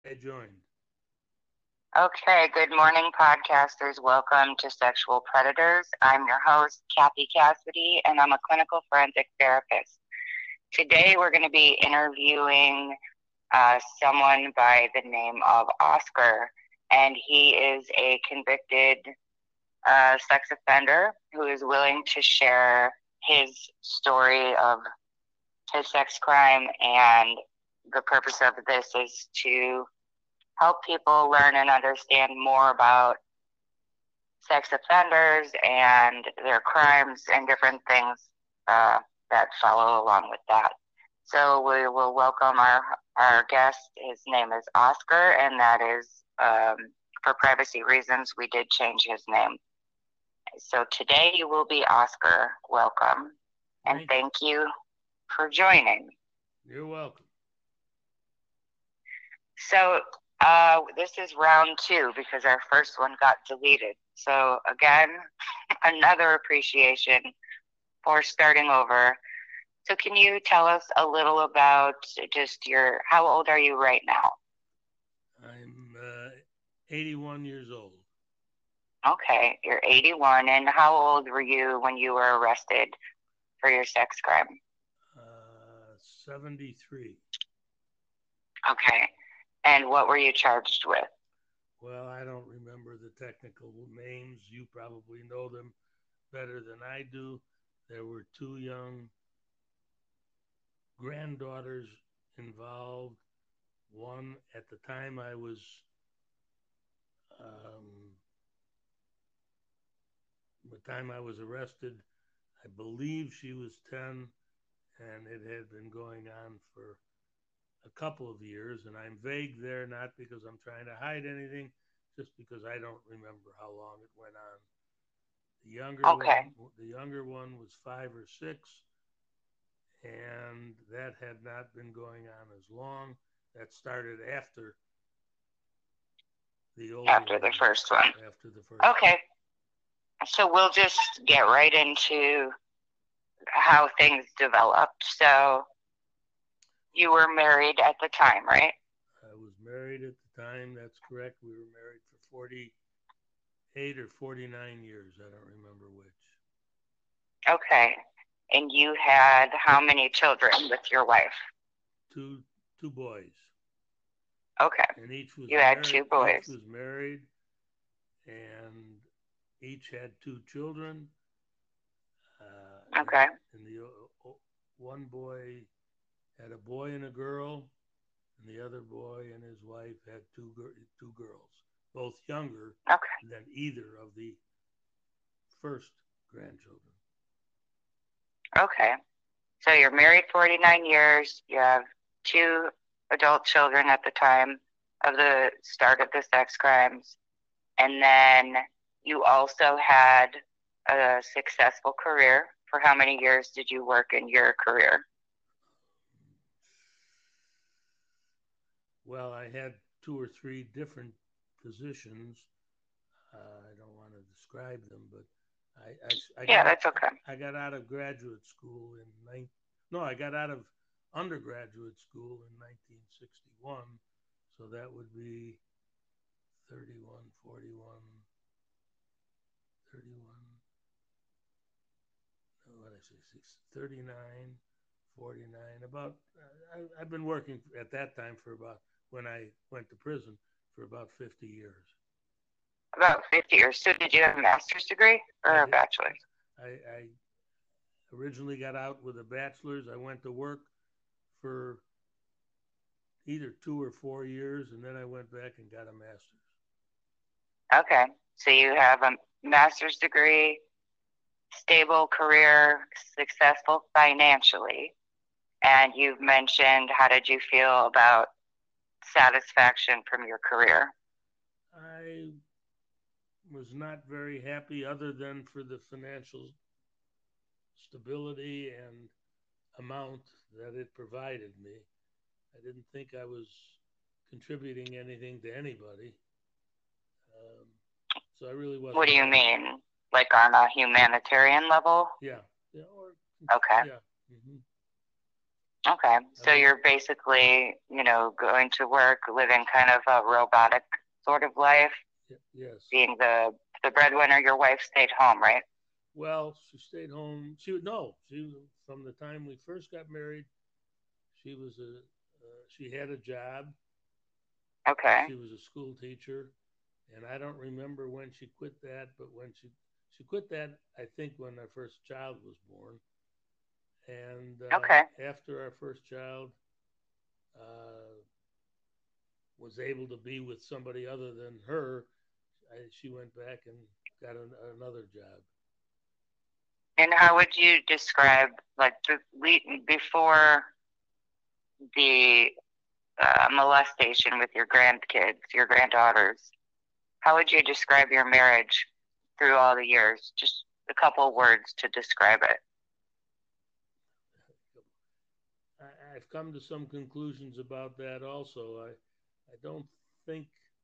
I joined. Okay, good morning, podcasters. Welcome to Sexual Predators. I'm your host, Kathy Cassidy, and I'm a clinical forensic therapist. Today, we're going to be interviewing someone by the name of Oscar, and he is a convicted sex offender who is willing to share his story of his sex crime. And the purpose of this is to help people learn and understand more about sex offenders and their crimes and different things that follow along with that. So we will welcome our guest. His name is Oscar, and that is for privacy reasons, we did change his name. So today you will be Oscar. Welcome, and thank you for joining. You're welcome. So this is round two because our first one got deleted. So again, another appreciation for starting over. So can you tell us a little about just how old are you right now? I'm 81 years old. Okay, you're 81. And how old were you when you were arrested for your sex crime? 73. Okay. And what were you charged with? Well, I don't remember the technical names. You probably know them better than I do. There were two young granddaughters involved. One, at the time arrested, I believe she was 10, and it had been going on for a couple of years. And I'm vague there, not because I'm trying to hide anything, just because I don't remember how long it went on. The younger one was 5 or 6, and that had not been going on as long. That started after the first one. After the first. Okay. So we'll just get right into how things developed. So you were married at the time, right? I was married at the time. That's correct. We were married for 48 or 49 years. I don't remember which. Okay. And you had how many children with your wife? Two boys. Okay. And each was had 2 boys. Each was married, and each had 2 children. Okay. And the one boy had a boy and a girl, and the other boy and his wife had two girls, both younger than either of the first grandchildren. Okay. So you're married 49 years. You have 2 adult children at the time of the start of the sex crimes. And then you also had a successful career. For how many years did you work in your career? Well, I had 2 or 3 different positions. I don't want to describe them, but that's okay. I got out of graduate school I got out of undergraduate school in 1961. So that would be 31, 41, 31. What did I say? 39, 49. About I've been working at that time for about, when I went to prison, for about 50 years. About 50 years. So did you have a master's degree or a bachelor's? I originally got out with a bachelor's. I went to work for either 2 or 4 years, and then I went back and got a master's. Okay. So you have a master's degree, stable career, successful financially, and you've mentioned, how did you feel about satisfaction from your career? I was not very happy, other than for the financial stability and amount that it provided me. I didn't think I was contributing anything to anybody. So I really wasn't. What do you mean? Like on a humanitarian level? Yeah. Okay. Yeah. Mm-hmm. Okay. So you're basically, going to work, living kind of a robotic sort of life. Yes. Being the breadwinner, your wife stayed home, right? Well, she stayed home. She from the time we first got married. She was she had a job. Okay. She was a school teacher, and I don't remember when she quit that, but when she quit that, I think when our first child was born. And Okay. after our first child, uh, was able to be with somebody other than her, she went back and got another job. And how would you describe, like, before the molestation with your grandkids, your granddaughters? How would you describe your marriage through all the years? Just a couple words to describe it. I've come to some conclusions about that also. I don't think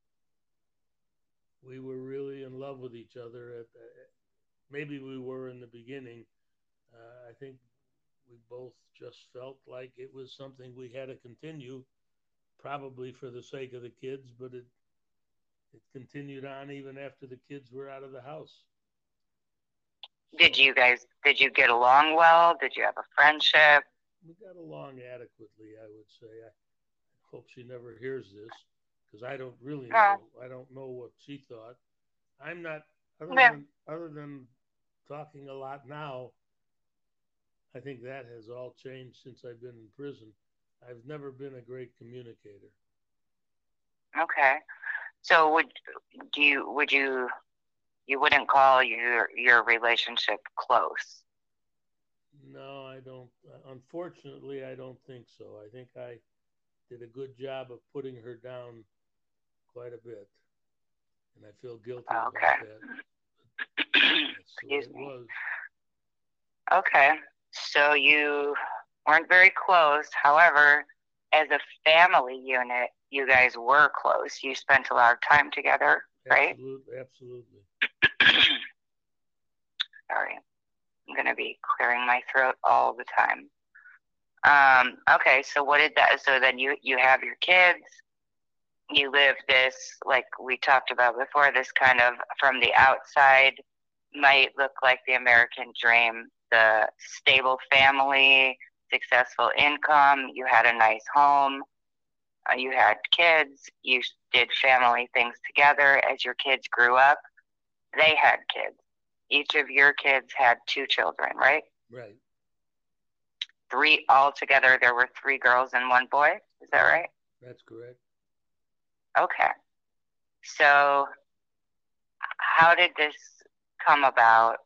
we were really in love with each other. Maybe we were in the beginning. I think we both just felt like it was something we had to continue, probably for the sake of the kids, but it continued on even after the kids were out of the house. Did you get along well? Did you have a friendship? We got along adequately, I would say. I hope she never hears this because I don't really know. I don't know what she thought. I'm not other than talking a lot now. I think that has all changed since I've been in prison. I've never been a great communicator. Okay. So you wouldn't call your relationship close? No, I don't. Unfortunately, I don't think so. I think I did a good job of putting her down quite a bit, and I feel guilty about that. That's the way it was. Okay, so you weren't very close. However, as a family unit, you guys were close. You spent a lot of time together, right? Absolutely. Sorry, I'm going to be clearing my throat all the time. Okay, so what did that? So then you have your kids. You live this, like we talked about before, this kind of from the outside might look like the American dream, the stable family, successful income, you had a nice home, you had kids, you did family things together. As your kids grew up, they had kids. Each of your kids had 2 children, right? Right. 3 altogether. There were 3 girls and 1 boy. Is that right? That's correct. Okay. So how did this come about?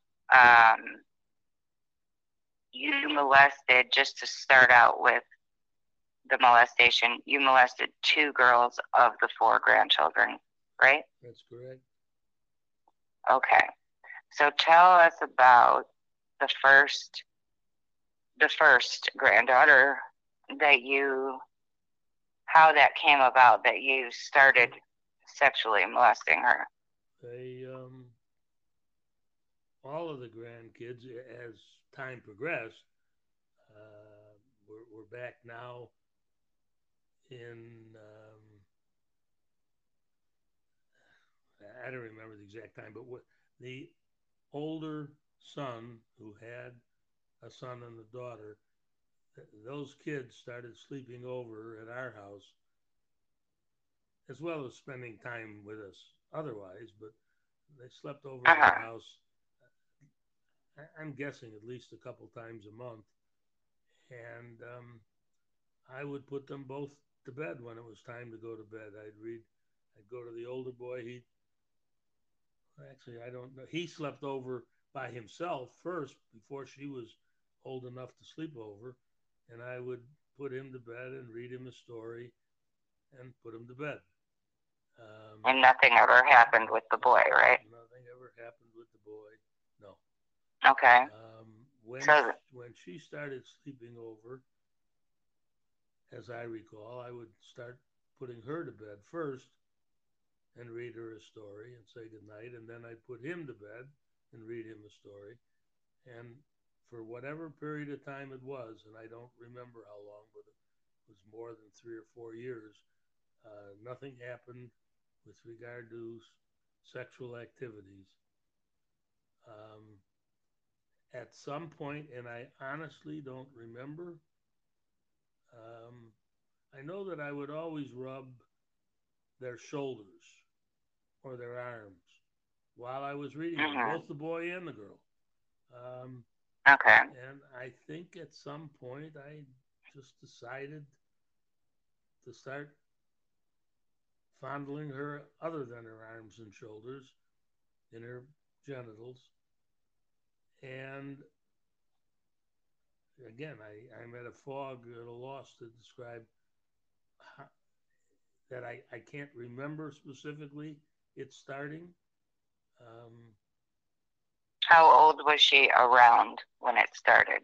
You molested, just to start out with the molestation, you molested 2 girls of the 4 grandchildren, right? That's correct. Okay. So tell us about the first granddaughter how that came about that you started sexually molesting her. All of the grandkids, as time progressed, we're back now in, I don't remember the exact time, but the older son who had a son and a daughter, those kids started sleeping over at our house, as well as spending time with us otherwise, but they slept over at our house, I'm guessing at least a couple times a month. And I would put them both to bed when it was time to go to bed. I'd go to the older boy. I don't know. He slept over by himself first before she was old enough to sleep over. And I would put him to bed and read him a story and put him to bed. And nothing ever happened with the boy, right? Nothing ever happened with the boy. No. Okay. When she started sleeping over, as I recall, I would start putting her to bed first and read her a story and say goodnight, and then I'd put him to bed and read him a story. And for whatever period of time it was, and I don't remember how long, but it was more than 3 or 4 years, nothing happened with regard to sexual activities. Um, at some point, and I honestly don't remember, um, I know that I would always rub their shoulders or their arms while I was reading them, both the boy and the girl. Okay. And I think at some point I just decided to start fondling her other than her arms and shoulders in her genitals. And again, I'm at a fog, at a loss to describe how, that I can't remember specifically it starting. How old was she around when it started?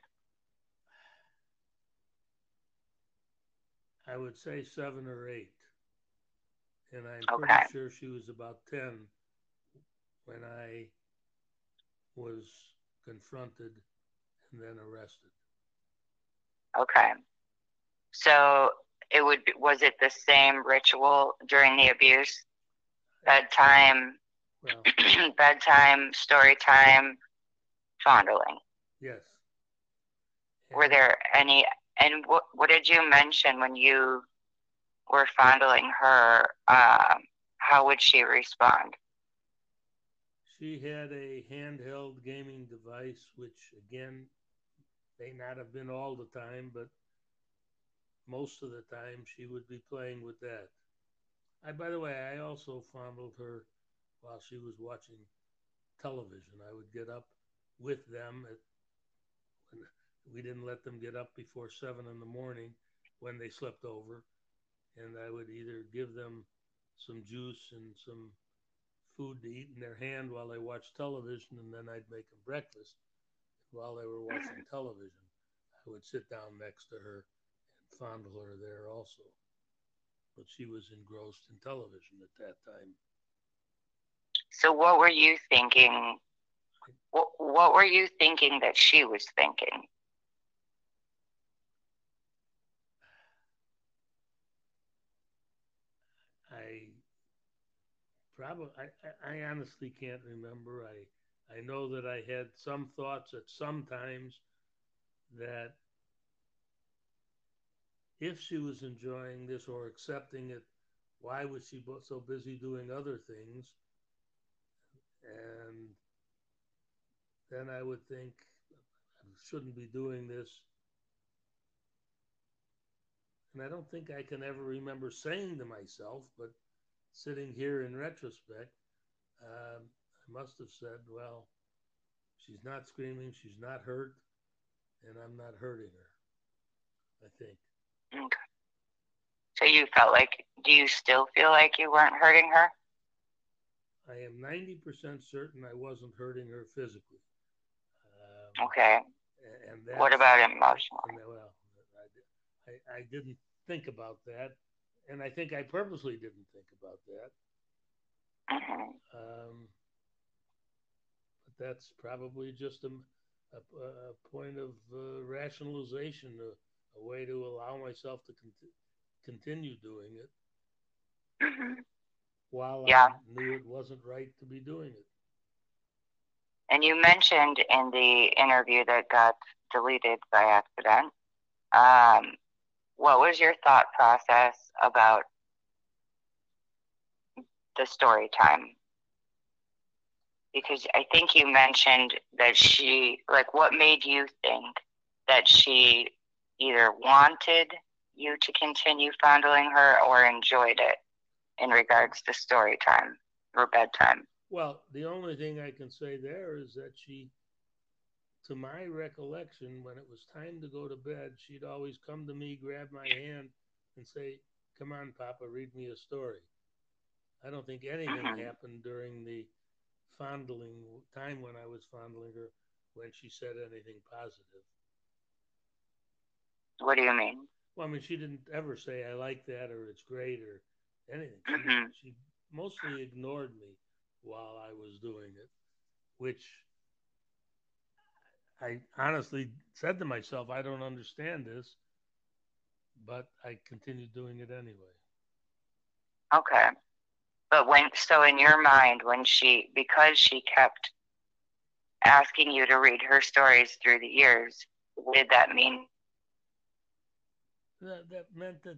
I would say 7 or 8. And I'm pretty sure she was about 10 when I was confronted and then arrested. Okay. So was it the same ritual during the abuse? Bedtime, bedtime, story time, fondling. Yes. Were there any, and what did you mention when you were fondling her? How would she respond? She had a handheld gaming device, which again, may not have been all the time, but most of the time she would be playing with that. By the way, I also fondled her while she was watching television. I would get up with them when we didn't let them get up before 7 in the morning when they slept over, and I would either give them some juice and some food to eat in their hand while they watched television, and then I'd make them breakfast. While they were watching television, I would sit down next to her and fondle her there also. But she was engrossed in television at that time. So what were you thinking? What were you thinking that she was thinking? I honestly can't remember. I know that I had some thoughts at some times that if she was enjoying this or accepting it, why was she so busy doing other things? And then I would think, I shouldn't be doing this. And I don't think I can ever remember saying to myself, but sitting here in retrospect, I must have said, well, she's not screaming, she's not hurt, and I'm not hurting her, I think. Okay. So you felt like, do you still feel like you weren't hurting her? I am 90% certain I wasn't hurting her physically. Okay. And what about emotionally? Well, I didn't think about that, and I think I purposely didn't think about that. But that's probably just a point of rationalization, a way to allow myself to continue doing it while I knew it wasn't right to be doing it. And you mentioned in the interview that got deleted by accident. What was your thought process about the story time? Because I think you mentioned that what made you think that she either wanted you to continue fondling her or enjoyed it in regards to story time or bedtime? Well, the only thing I can say there is that she, to my recollection, when it was time to go to bed, she'd always come to me, grab my hand, and say, "Come on, Papa, read me a story." I don't think anything happened during the fondling time when I was fondling her when she said anything positive. What do you mean? Well, I mean, she didn't ever say, "I like that," or "It's great," or anything. She mostly ignored me while I was doing it, which I honestly said to myself, I don't understand this, but I continued doing it anyway. Okay. But so in your mind, because she kept asking you to read her stories through the years, what did that mean? That meant that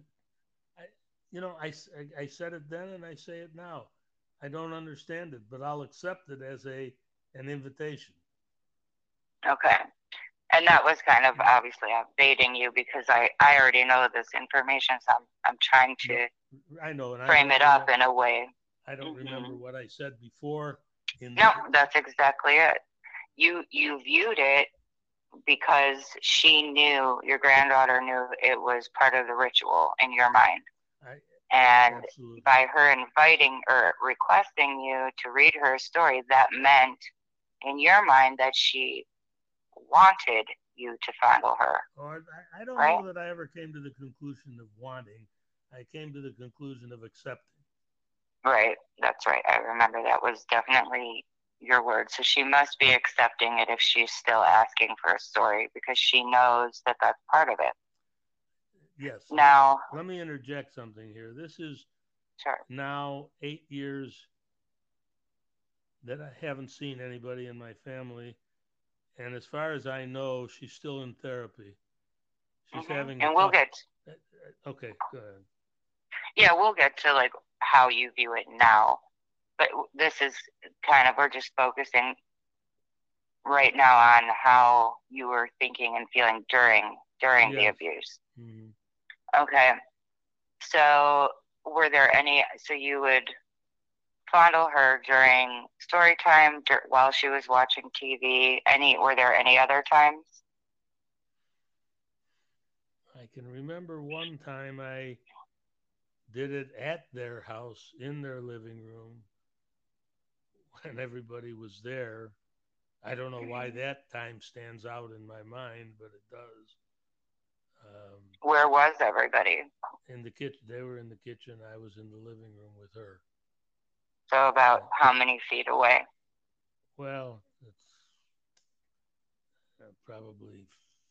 I said it then and I say it now. I don't understand it, but I'll accept it as an invitation. Okay. And that was kind of obviously I'm baiting you because I already know this information, so I'm trying to frame it up in a way. I don't remember what I said before. No, that's exactly it. You viewed it because your granddaughter knew it was part of the ritual in your mind. And absolutely. By her inviting or requesting you to read her a story, that meant in your mind that she wanted you to fondle her. I don't know that I ever came to the conclusion of wanting. I came to the conclusion of accepting. Right. That's right. I remember that was definitely your word. So she must be accepting it if she's still asking for a story because she knows that that's part of it. Yes. Now, let me interject something here. This is now 8 years that I haven't seen anybody in my family. And as far as I know, she's still in therapy. She's having and we'll get. Okay, go ahead. Yeah, we'll get to like how you view it now. But this is kind of, we're just focusing right now on how you were thinking and feeling during the abuse. Mm-hmm. Okay. So so you would fondle her during story time while she was watching TV? Were there any other times? I can remember one time I did it at their house in their living room when everybody was there. I don't know why that time stands out in my mind, but it does. Where was everybody? In the kitchen. They were in the kitchen. I was in the living room with her. So about how many feet away? Well, it's probably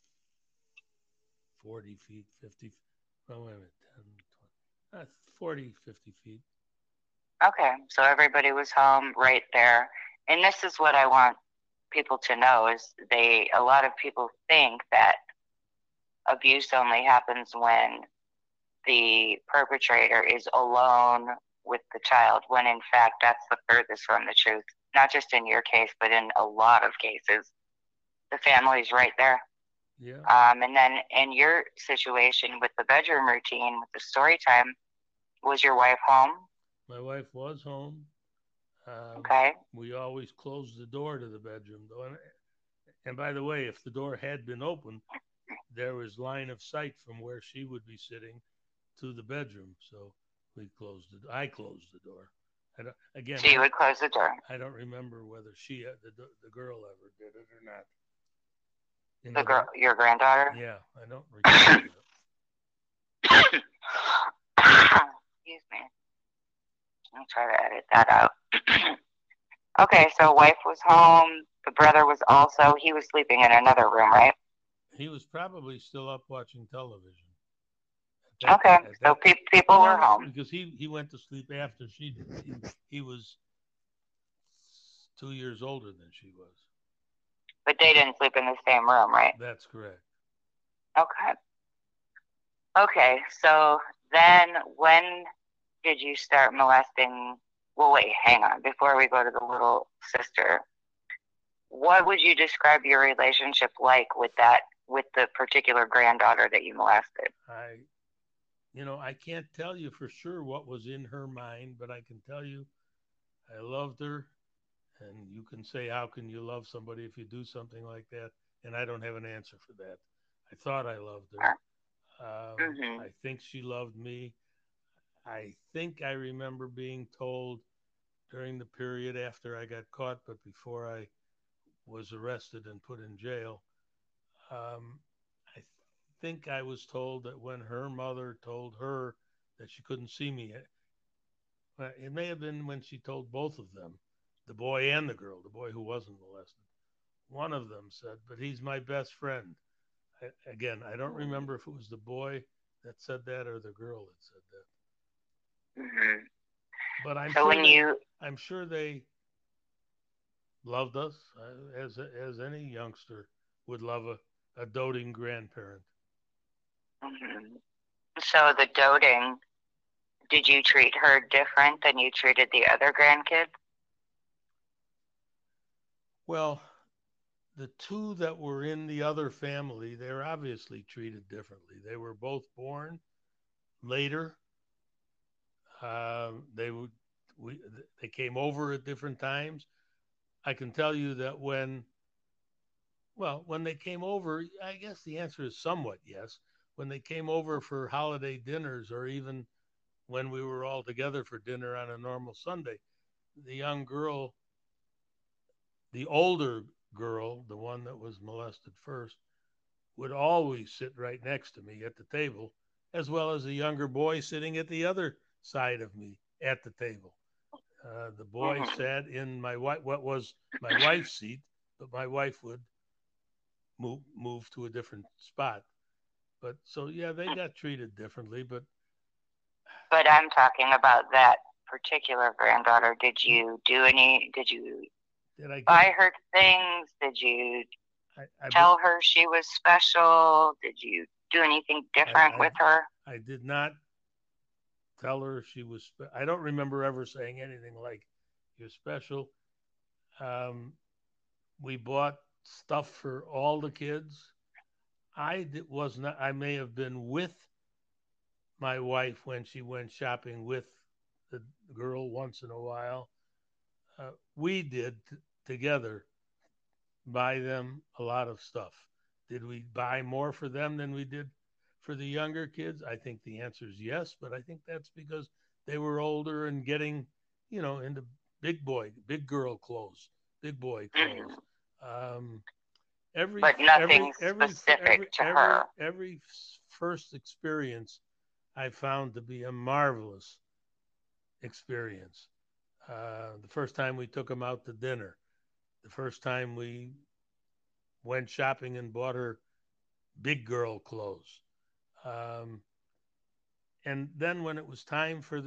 40 feet, 50. Oh, wait a minute, 10, 20, 40, 50 feet. Okay, so everybody was home right there. And this is what I want people to know is a lot of people think that abuse only happens when the perpetrator is alone with the child, when in fact that's the furthest from the truth. Not just in your case, but in a lot of cases. The family's right there. Yeah. And then in your situation with the bedroom routine, with the story time, was your wife home? My wife was home. Okay. We always closed the door to the bedroom, though. And by the way, if the door had been open, there was line of sight from where she would be sitting to the bedroom. So I closed the door. Again, so you would close the door. I don't remember whether the girl ever did it or not. Your granddaughter? Yeah, I don't recall that. Excuse me. I'll try to edit that out. Okay, so wife was home. The brother was he was sleeping in another room, right? He was probably still up watching television. So people were home. Because he went to sleep after she did. He was 2 years older than she was. But they didn't sleep in the same room, right? That's correct. Okay, so then when did you start molesting? Well, wait, hang on. Before we go to the little sister, what would you describe your relationship like with the particular granddaughter that you molested? I can't tell you for sure what was in her mind, but I can tell you I loved her. And you can say, how can you love somebody if you do something like that? And I don't have an answer for that. I thought I loved her. I think she loved me. I think I remember being told during the period after I got caught, but before I was arrested and put in jail, I think I was told that when her mother told her that she couldn't see me, it may have been when she told both of them, the boy and the girl, the boy who wasn't molested, one of them said, but he's my best friend. Again, I don't remember if it was the boy that said that or the girl that said that. Mm-hmm. But So when you, I'm sure they loved us as any youngster would love a doting grandparent. mm-hmm. So the doting, did you treat her different than you treated the other grandkids? Well, the two that were in the other family, they're obviously treated differently. They were both born later. They would we they came over at different times. I can tell you that when they came over, I guess the answer is somewhat yes. When they came over for holiday dinners, or even when we were all together for dinner on a normal Sunday, the young girl, the older girl, the one that was molested first, would always sit right next to me at the table, as well as a younger boy sitting at the other side of me at the table. The boy Mm-hmm. sat in what was my wife's seat, but my wife would move to a different spot. But so yeah, they got treated differently. But I'm talking about that particular granddaughter. Did you do any? Did you did I give? buy her things? Did you I tell her she was special? Did you do anything different I with her? I did not tell her she was. I don't remember ever saying anything like "you're special." Um, we bought stuff for all the kids. Was not. I may have been with my wife when she went shopping with the girl once in a while. We did together buy them a lot of stuff. Did we buy more for them than we did for the younger kids? I think the answer is yes, but I think that's because they were older and getting, into big girl clothes, big boy clothes. Mm-hmm. Um, every But nothing specific to her. every first experience I found to be a marvelous experience. The first time we took them out to dinner, the first time we went shopping and bought her big girl clothes. Um, and then when it was time for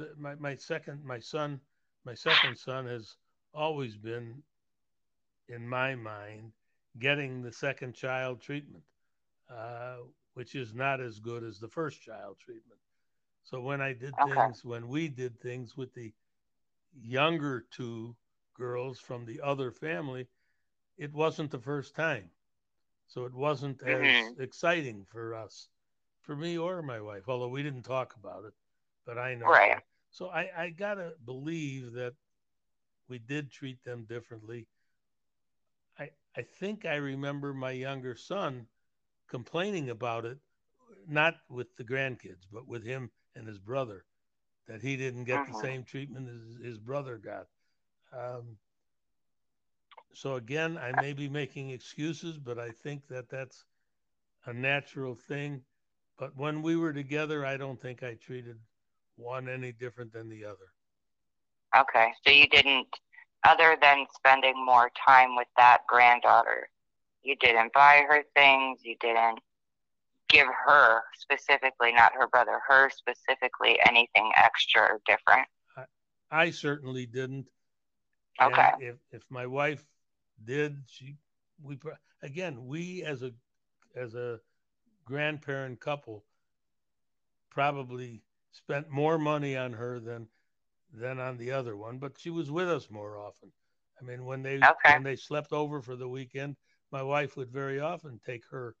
my second son has always been in my mind getting the second child treatment, uh, which is not as good as the first child treatment. So Okay. when we did things with the younger two girls from the other family, it wasn't the first time. So it wasn't as Mm-hmm. exciting for us, for me or my wife, although we didn't talk about it, but I know Right. that. So I got to believe that we did treat them differently. I think I remember my younger son complaining about it, not with the grandkids, but with him and his brother, that he didn't get the Mm-hmm. same treatment as his brother got. Um, so again, I may be making excuses, but I think that that's a natural thing. But when we were together, I don't think I treated one any different than the other. Okay. So you didn't, other than spending more time with that granddaughter, you didn't buy her things. You didn't give her specifically, not her brother, her specifically anything extra or different. I, I certainly didn't. Okay. And if my wife did, we again we as a grandparent couple probably spent more money on her than on the other one, but she was with us more often. I mean, Okay. when they slept over for the weekend, my wife would very often take her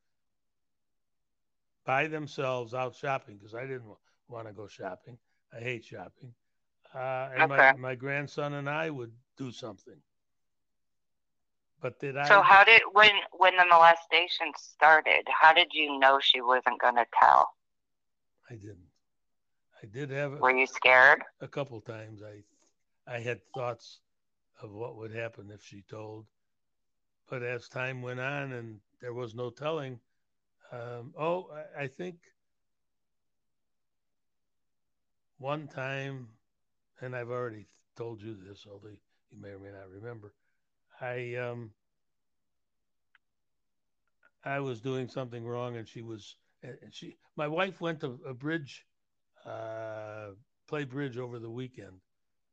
by themselves out shopping because I didn't want to go shopping. I hate shopping. And Okay. my grandson and I would do something. But did So I? how did when the molestation started, how did you know she wasn't going to tell? I didn't. I did have Were you scared? a couple times. I had thoughts of what would happen if she told, but as time went on and there was no telling, I think one time, and I've already told you this, although you may or may not remember. I I was doing something wrong, and my wife went to a bridge, play bridge over the weekend,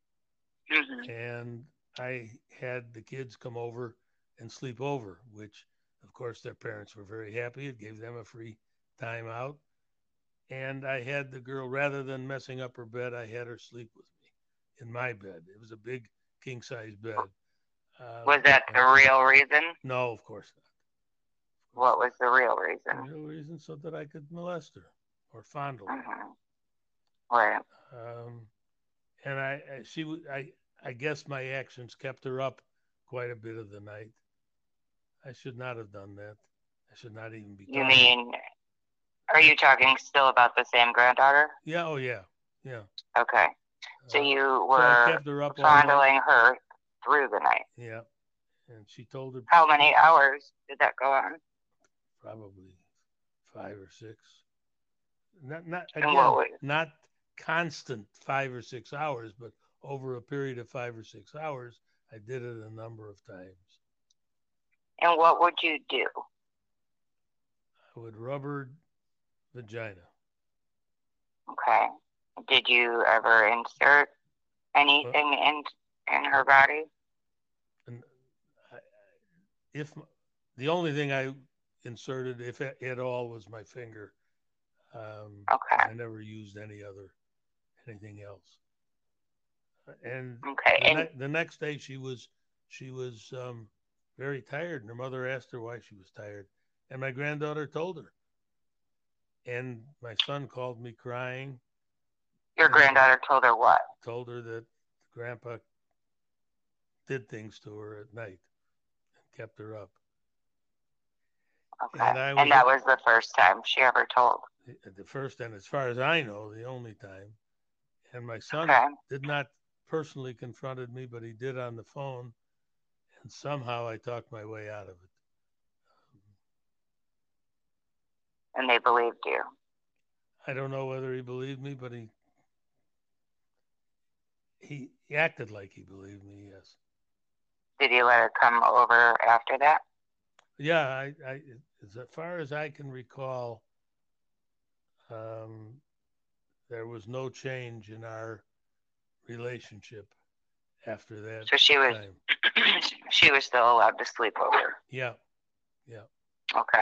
and I had the kids come over and sleep over, which, of course, their parents were very happy. It gave them a free time out. And I had the girl, rather than messing up her bed, I had her sleep with me in my bed. It was a big king size bed. Was that the real reason? No, of course not. What was the real reason? The real reason so that I could molest her or fondle her. Right. And I guess my actions kept her up quite a bit of the night. I should not have done that. I should not even be. You mean, are you talking still about the same granddaughter? Yeah. Oh, yeah. Yeah. Okay. So you were fondling her through the night. Yeah. And she told her. How many hours did that go on? Probably 5 or 6. Not constant 5 or 6 hours, but over a period of 5 or 6 hours, I did it a number of times. And what would you do? I would rub her vagina. Okay. Did you ever insert anything in her body? And if the only thing I inserted, if at all, was my finger. Okay. I never used anything else. And the next day she was very tired, and her mother asked her why she was tired, and my granddaughter told her. And my son called me crying. Your granddaughter told her what? Told her that Grandpa did things to her at night and kept her up. Okay. And that was the first time she ever told? The first, and as far as I know, the only time. And my son did not personally confronted me, but he did on the phone. And somehow I talked my way out of it. And they believed you? I don't know whether he believed me, but he acted like he believed me, yes. Did he let her come over after that? Yeah, I as far as I can recall, there was no change in our relationship after that. So she was still allowed to sleep over. Yeah. Okay.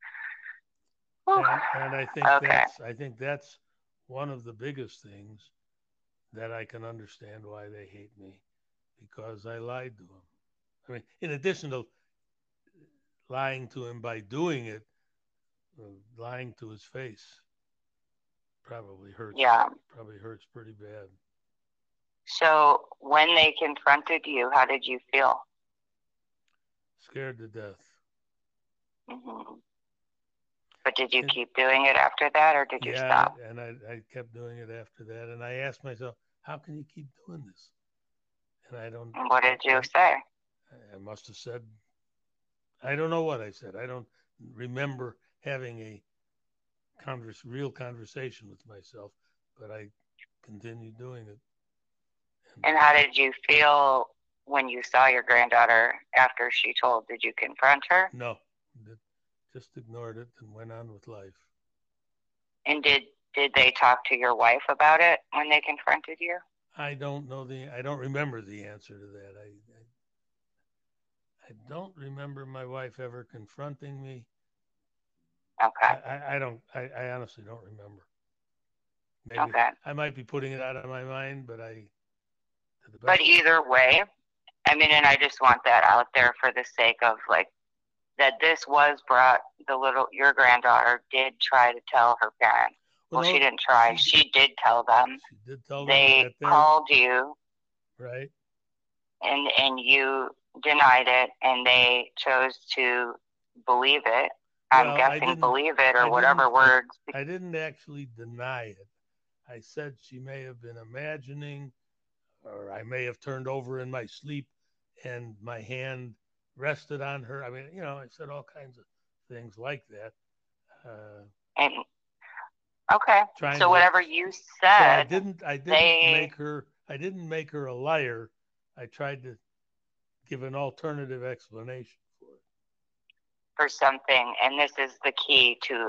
And I think that's one of the biggest things that I can understand why they hate me, because I lied to him. I mean, in addition to lying to him by doing it, lying to his face probably hurts. Yeah. Probably hurts pretty bad. So when they confronted you, how did you feel? Scared to death. Mm-hmm. But did you keep doing it after that, or did you stop? And I kept doing it after that. And I asked myself, how can you keep doing this? And I don't. What did you say? I must have said, I don't know what I said. I don't remember having a real conversation with myself, but I continued doing it. And how did you feel when you saw your granddaughter after she told? Did you confront her? No, just ignored it and went on with life. And did they talk to your wife about it when they confronted you? I don't know I don't remember the answer to that. I don't remember my wife ever confronting me. Okay. I honestly don't remember. Maybe I might be putting it out of my mind, but But either way, I mean, and I just want that out there for the sake of that this was brought, your granddaughter did try to tell her parents. Well, she didn't try. She did tell them. She did tell them. They called you. Right. And you denied it, and they chose to believe it. I'm guessing believe it or whatever words. I didn't actually deny it. I said she may have been imagining, or I may have turned over in my sleep and my hand rested on her. I mean, I said all kinds of things like that. So whatever you said, so I didn't make her a liar. I tried to give an alternative explanation for it. for something, and this is the key to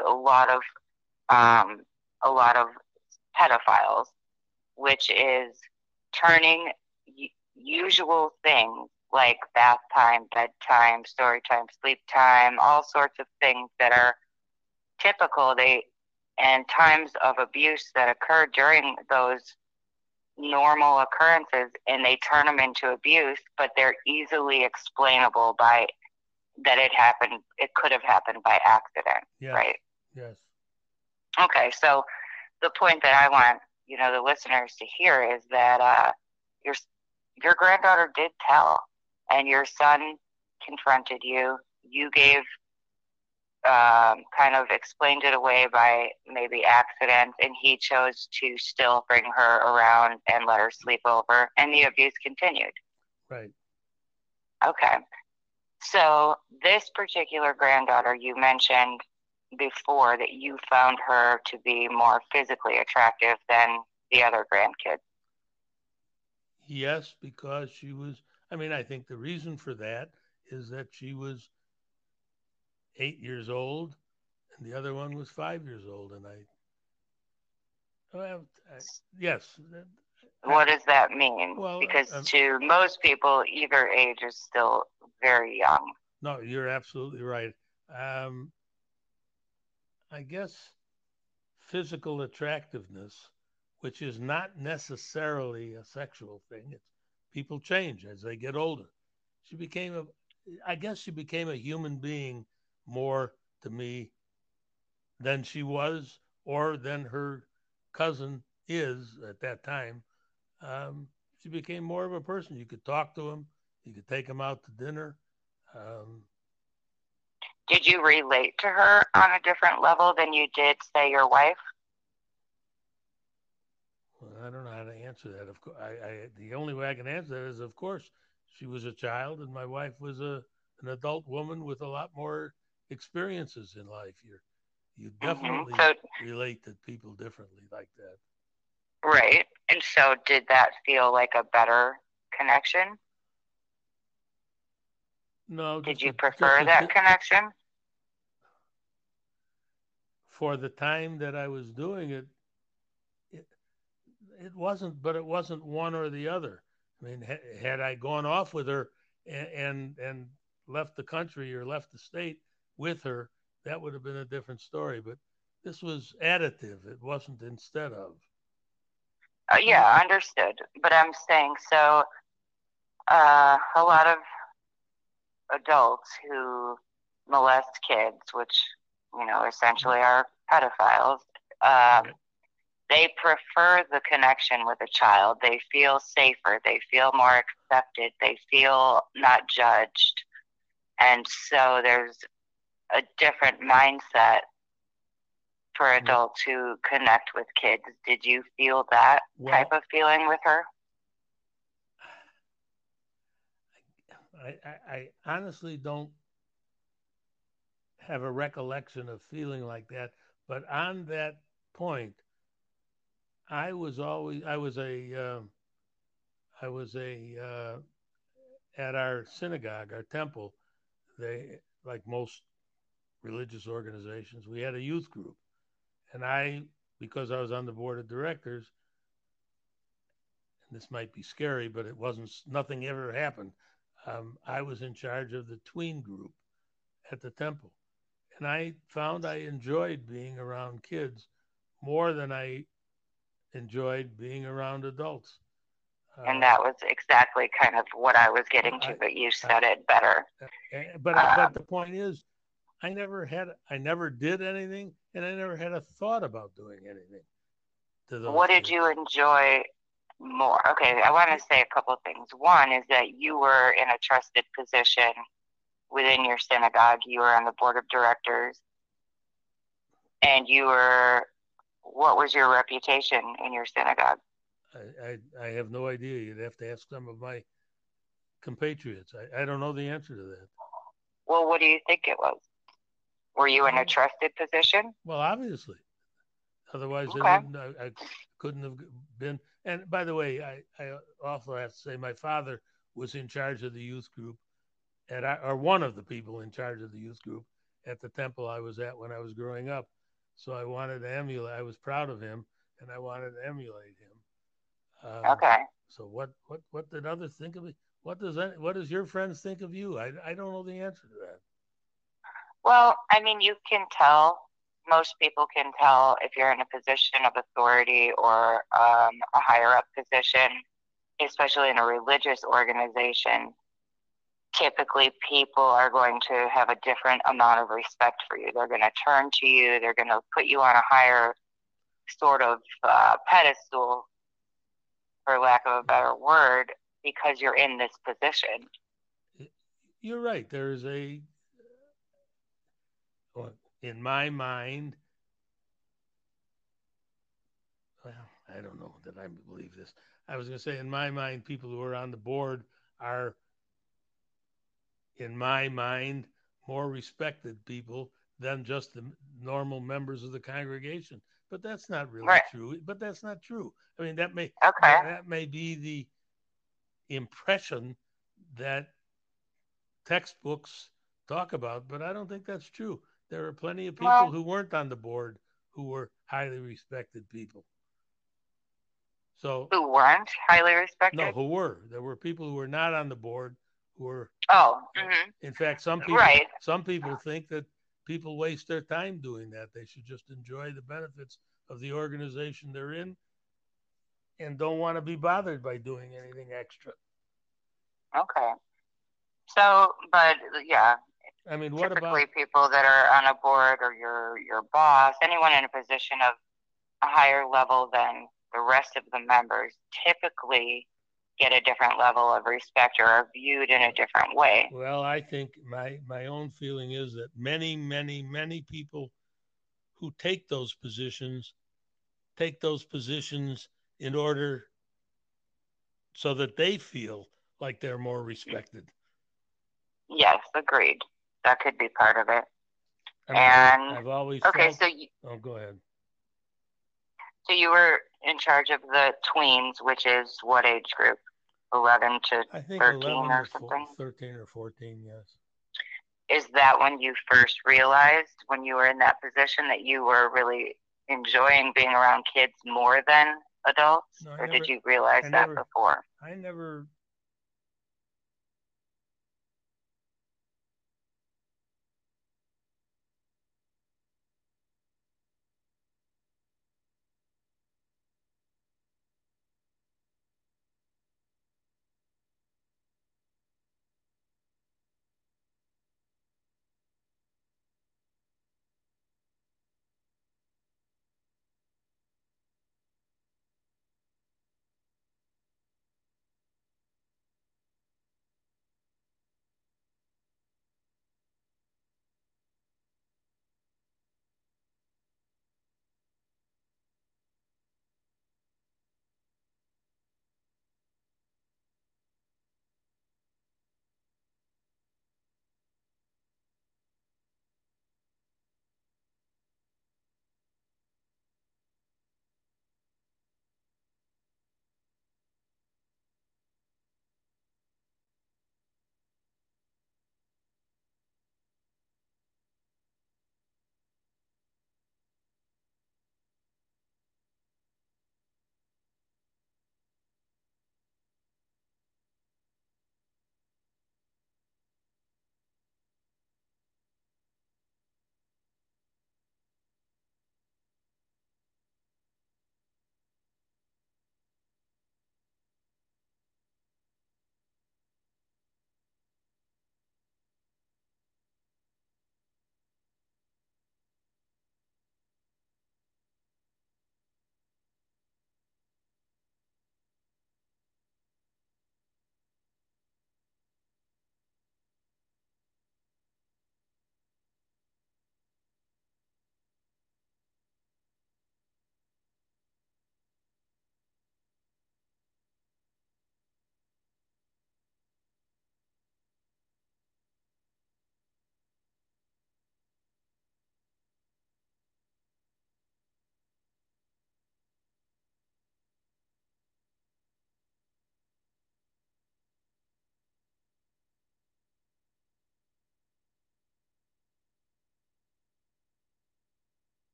a lot of pedophiles, which is turning usual things like bath time, bedtime, story time, sleep time, all sorts of things that are typical, and times of abuse that occur during those normal occurrences, and they turn them into abuse, but they're easily explainable by that it could have happened by accident. Yes. Right? Yes. Okay, so the point that I want, the listeners to hear is that your granddaughter did tell, and your son confronted you. You gave kind of explained it away by maybe accident, and he chose to still bring her around and let her sleep over, and the abuse continued. Right. Okay. So this particular granddaughter, you mentioned before that you found her to be more physically attractive than the other grandkids. Yes, because she was, I think the reason for that is that she was 8 years old and the other one was 5 years old. And yes. What does that mean? Well, because to most people, either age is still very young. No, you're absolutely right. I guess physical attractiveness, which is not necessarily a sexual thing. It's people change as they get older. She became a human being more to me than she was or than her cousin is at that time. She became more of a person. You could talk to him. You could take him out to dinner. Did you relate to her on a different level than you did, say, your wife? Well, I don't know how to answer that. Of course, the only way I can answer that is, of course, she was a child, and my wife was an adult woman with a lot more experiences in life. You definitely relate to people differently like that. Right. And so did that feel like a better connection? No. Did you prefer that connection? For the time that I was doing it, it wasn't, but it wasn't one or the other. I mean, had I gone off with her and left the country or left the state with her, that would have been a different story. But this was additive. It wasn't instead of. Yeah, understood. But I'm saying, so a lot of adults who molest kids, which, essentially are pedophiles, they prefer the connection with a child. They feel safer. They feel more accepted. They feel not judged. And so there's a different mindset for adults who connect with kids. Did you feel that type of feeling with her? I honestly don't have a recollection of feeling like that. But on that point, I was at our synagogue, our temple. They, like most religious organizations, we had a youth group, and because I was on the board of directors, and this might be scary, but nothing ever happened. I was in charge of the tween group at the temple, and I found I enjoyed being around kids more than I enjoyed being around adults. And that was exactly kind of what I was getting to, but you said it better. But the point is, I never did anything, and I never had a thought about doing anything to those What did you enjoy more? Okay, I want to say a couple of things. One is that you were in a trusted position within your synagogue. You were on the board of directors, and what was your reputation in your synagogue? I have no idea. You'd have to ask some of my compatriots. I don't know the answer to that. Well, what do you think it was? Were you in a trusted position? Well, obviously. Otherwise, I couldn't have been. And by the way, I also have to say my father was in charge of the youth group, or one of the people in charge of the youth group at the temple I was at when I was growing up. So I wanted to emulate. I was proud of him, and I wanted to emulate him. Okay. So what did others think of me? What does your friends think of you? I don't know the answer to that. Well, I mean, you can tell. Most people can tell if you're in a position of authority or a higher up position, especially in a religious organization. Typically, people are going to have a different amount of respect for you. They're going to turn to you. They're going to put you on a higher sort of pedestal, for lack of a better word, because you're in this position. You're right. There's in my mind, well, I don't know that I believe this. I was going to say, in my mind, people who are on the board are, in my mind, more respected people than just the normal members of the congregation. But that's not really true. But that's not true. I mean, that may be the impression that textbooks talk about, but I don't think that's true. There are plenty of people who weren't on the board who were highly respected people. So who weren't highly respected? No, who were. There were people who were not on the board who were. Oh. Mm-hmm. In fact, some people think that people waste their time doing that. They should just enjoy the benefits of the organization they're in and don't want to be bothered by doing anything extra. Okay. So, but yeah. I mean, what typically about people that are on a board or your boss, anyone in a position of a higher level than the rest of the members, typically get a different level of respect or are viewed in a different way? Well, I think my own feeling is that many people who take those positions in order so that they feel like they're more respected. Yes, agreed. That could be part of it. I've always okay. Felt, so go ahead. So you were in charge of the tweens, which is what age group? 11 to 13 or something? 13 or 14, yes. Is that when you first realized, when you were in that position, that you were really enjoying being around kids more than adults? Or did you realize that before? I never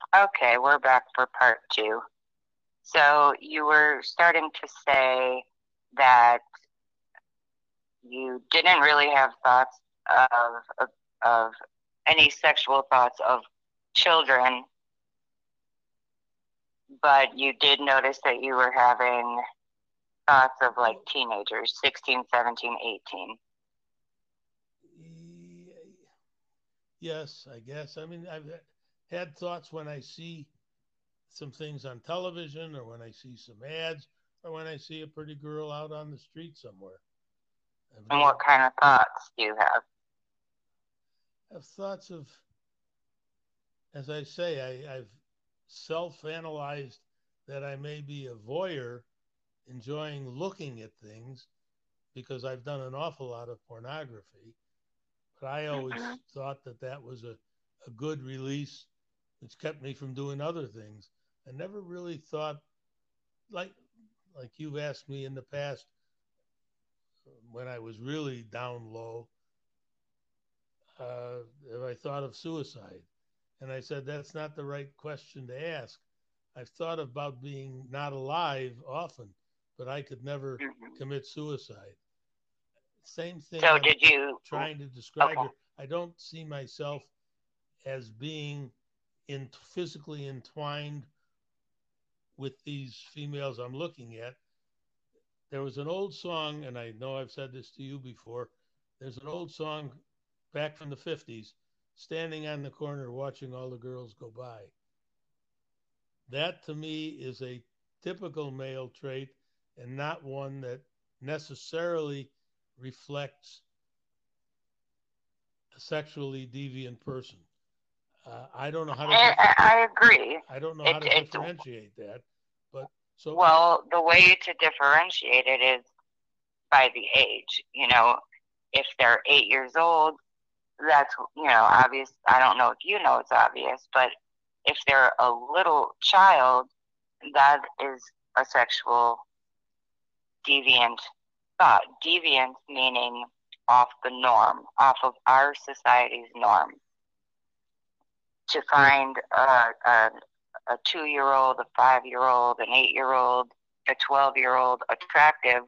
Okay, we're back for part 2. So you were starting to say that you didn't really have thoughts of any sexual thoughts of children, but you did notice that you were having thoughts of like teenagers, 16, 17, 18. Yes, I guess. I mean, I've had thoughts when I see some things on television or when I see some ads or when I see a pretty girl out on the street somewhere. And what kind of thoughts do you have? I have thoughts of, as I say, I've self-analyzed that I may be a voyeur enjoying looking at things because I've done an awful lot of pornography. But I always thought that that was a good release, which kept me from doing other things. I never really thought, like you've asked me in the past, when I was really down low, if I thought of suicide. And I said, that's not the right question to ask. I've thought about being not alive often, but I could never commit suicide. Same thing. So did you trying to describe it? I don't see myself as being physically entwined with these females I'm looking at. There was an old song, and I know I've said this to you before. There's an old song back from the 50s, standing on the corner watching all the girls go by. That to me is a typical male trait and not one that necessarily reflects a sexually deviant person. I don't know how to. I agree. I don't know how to differentiate that, but so. Well, the way to differentiate it is by the age. You know, if they're 8 years old, that's obvious. I don't know if you know it's obvious, but if they're a little child, that is a sexual deviant thought. Deviant meaning off the norm, off of our society's norm. To find a 2-year-old, a 5-year-old, an 8-year-old, a 12-year-old attractive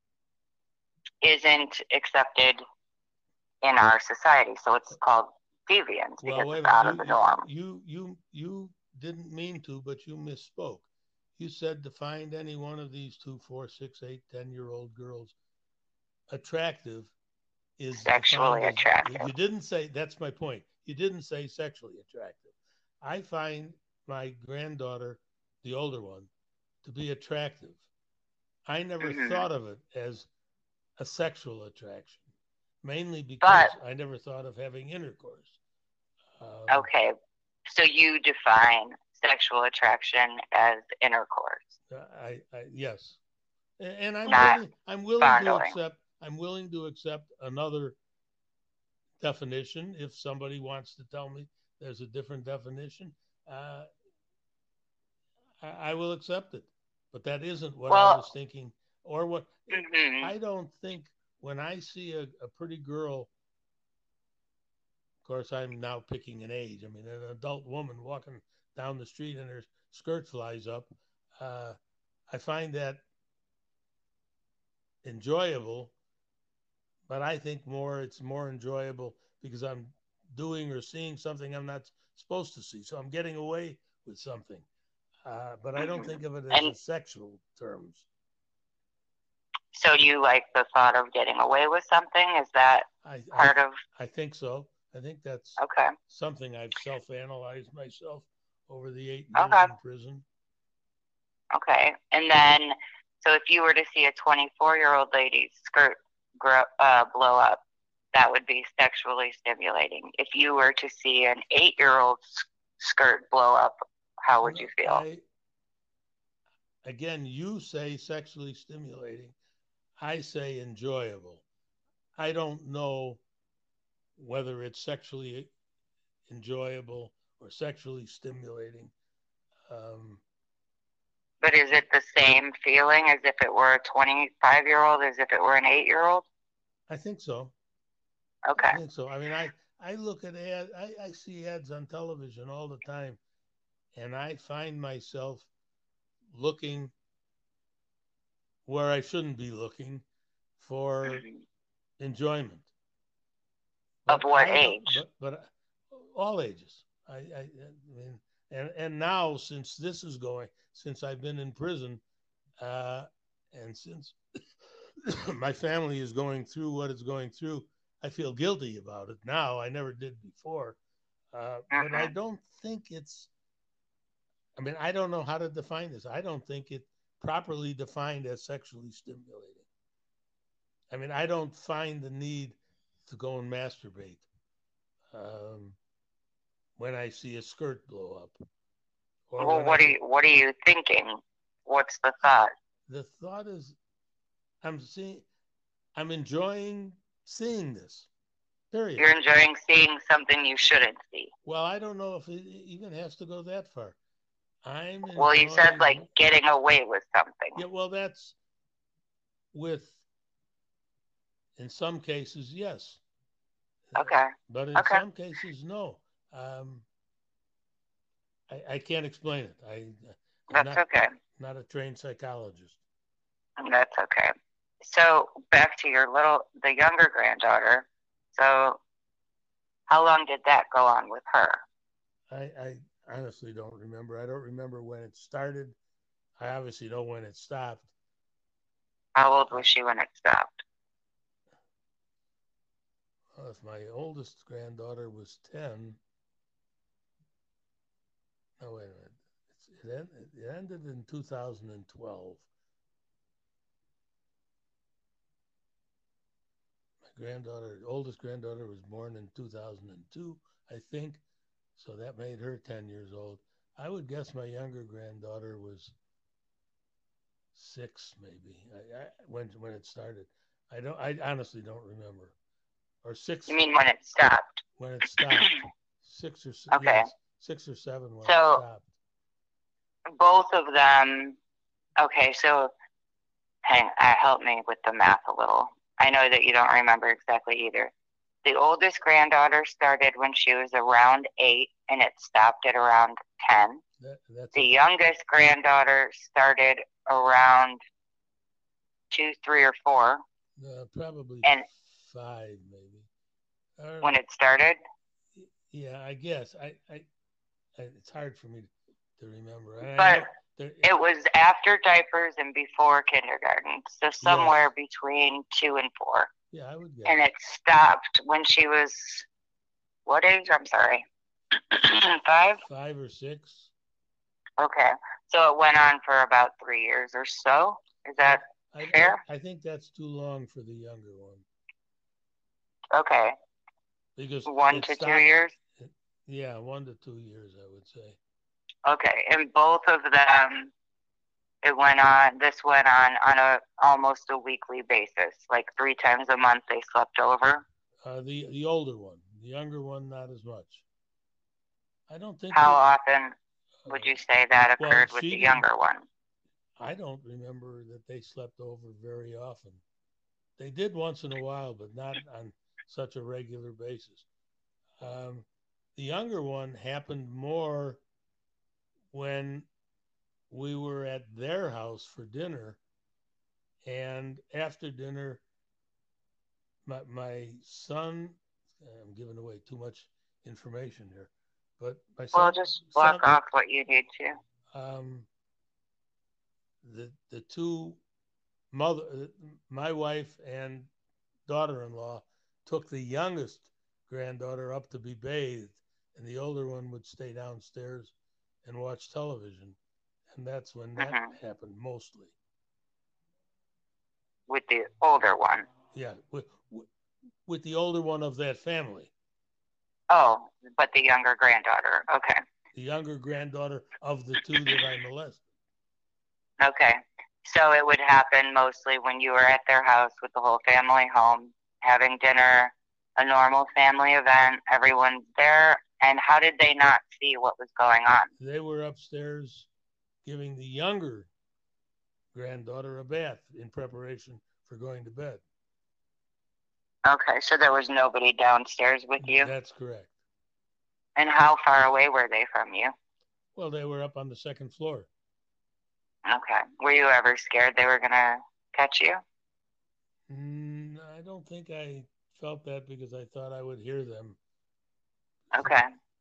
isn't accepted in our society. So it's called deviant because it's out of the norm. You didn't mean to, but you misspoke. You said to find any one of these 2, 4, 6, 8, 10-year-old girls attractive is sexually attractive. You didn't say, that's my point. You didn't say sexually attractive. I find my granddaughter, the older one, to be attractive. I never thought of it as a sexual attraction, mainly because I never thought of having intercourse. Okay, so you define sexual attraction as intercourse. Yes, and I'm willing to accept another definition if somebody wants to tell me there's a different definition. I will accept it, but that isn't what I was thinking, or what I don't think when I see a pretty girl. Of course, I'm now picking an age. I mean, an adult woman walking down the street and her skirt flies up. I find that enjoyable, but I think it's more enjoyable because I'm doing or seeing something I'm not supposed to see. So I'm getting away with something. But I don't think of it as a sexual terms. So you like the thought of getting away with something? Is that part of? I think so. I think that's something I've self-analyzed myself over the 8 years in prison. Okay. And then, so if you were to see a 24-year-old lady's skirt blow up, that would be sexually stimulating. If you were to see an 8-year-old skirt blow up, how would you feel? Again, you say sexually stimulating. I say enjoyable. I don't know whether it's sexually enjoyable or sexually stimulating. But is it the same feeling as if it were a 25-year-old, as if it were an 8-year-old? I think so. Okay. I think so. I mean, I look at ads. I see ads on television all the time, and I find myself looking where I shouldn't be looking for enjoyment. Of what age? But all ages. I mean, and now since I've been in prison, and since my family is going through what it's going through, I feel guilty about it now. I never did before, but I don't think it's. I mean, I don't know how to define this. I don't think it properly defined as sexually stimulating. I mean, I don't find the need to go and masturbate when I see a skirt blow up. Well, what are you thinking? What's the thought? The thought is, I'm enjoying seeing this. Period. You're enjoying seeing something you shouldn't see. Well, I don't know if it even has to go that far. Well, you said like getting away with something. Yeah, well, that's in some cases, yes. Okay. But in some cases, no. I can't explain it. That's okay. Not a trained psychologist. That's okay. So back to the younger granddaughter. So how long did that go on with her? I honestly don't remember. I don't remember when it started. I obviously know when it stopped. How old was she when it stopped? Well, if my oldest granddaughter was 10, no, wait a minute. It ended in 2012. Oldest granddaughter was born in 2002, I think. So that made her 10 years old. I would guess my younger granddaughter was 6, maybe. When it started, I honestly don't remember. Or 6. You mean when it stopped? When it stopped, 6 or 7. Okay. Yes, 6 or 7 when it stopped. Both of them. Okay, so help me with the math a little. I know that you don't remember exactly either. The oldest granddaughter started when she was around 8, and it stopped at around 10. The youngest granddaughter started around 2, 3, or 4. Probably 5, maybe. When it started? Yeah, I guess. It's hard for me to remember. But it was after diapers and before kindergarten, so somewhere between 2 and 4. Yeah, I would guess. And it stopped when she was, what age? I'm sorry. 5? 5 or 6. Okay. So it went on for about 3 years or so. Is that fair? I think that's too long for the younger one. Okay. Because 1 to 2 years? Yeah, 1 to 2 years, I would say. Okay. And both of them, this went on a almost a weekly basis, like 3 times a month they slept over. The older one. The younger one, not as much. I don't think. How often would you say that occurred with the younger one? I don't remember that they slept over very often. They did once in a while, but not on such a regular basis. The younger one happened more when we were at their house for dinner, and after dinner, my son, I'm giving away too much information here, but my son. Well, just block off what you need to. The two my wife and daughter-in-law took the youngest granddaughter up to be bathed, and the older one would stay downstairs and watch television. And that's when that happened mostly. With the older one? Yeah, with the older one of that family. Oh, but the younger granddaughter. Okay. The younger granddaughter of the 2 that I molested. Okay. So it would happen mostly when you were at their house with the whole family home, having dinner, a normal family event, everyone's there. And how did they not see what was going on? They were upstairs giving the younger granddaughter a bath in preparation for going to bed. Okay, so there was nobody downstairs with you? That's correct. And how far away were they from you? Well, they were up on the second floor. Okay. Were you ever scared they were going to catch you? I don't think I felt that because I thought I would hear them. Okay.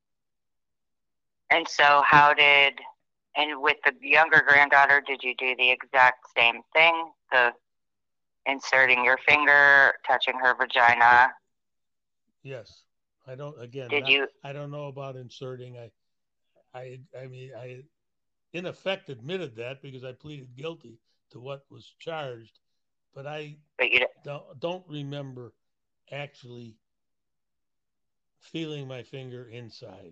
And so and with the younger granddaughter, did you do the exact same thing? The inserting your finger, touching her vagina? Yes. I don't, again, I don't know about inserting. I mean, I in effect admitted that because I pleaded guilty to what was charged, but you don't remember actually feeling my finger inside.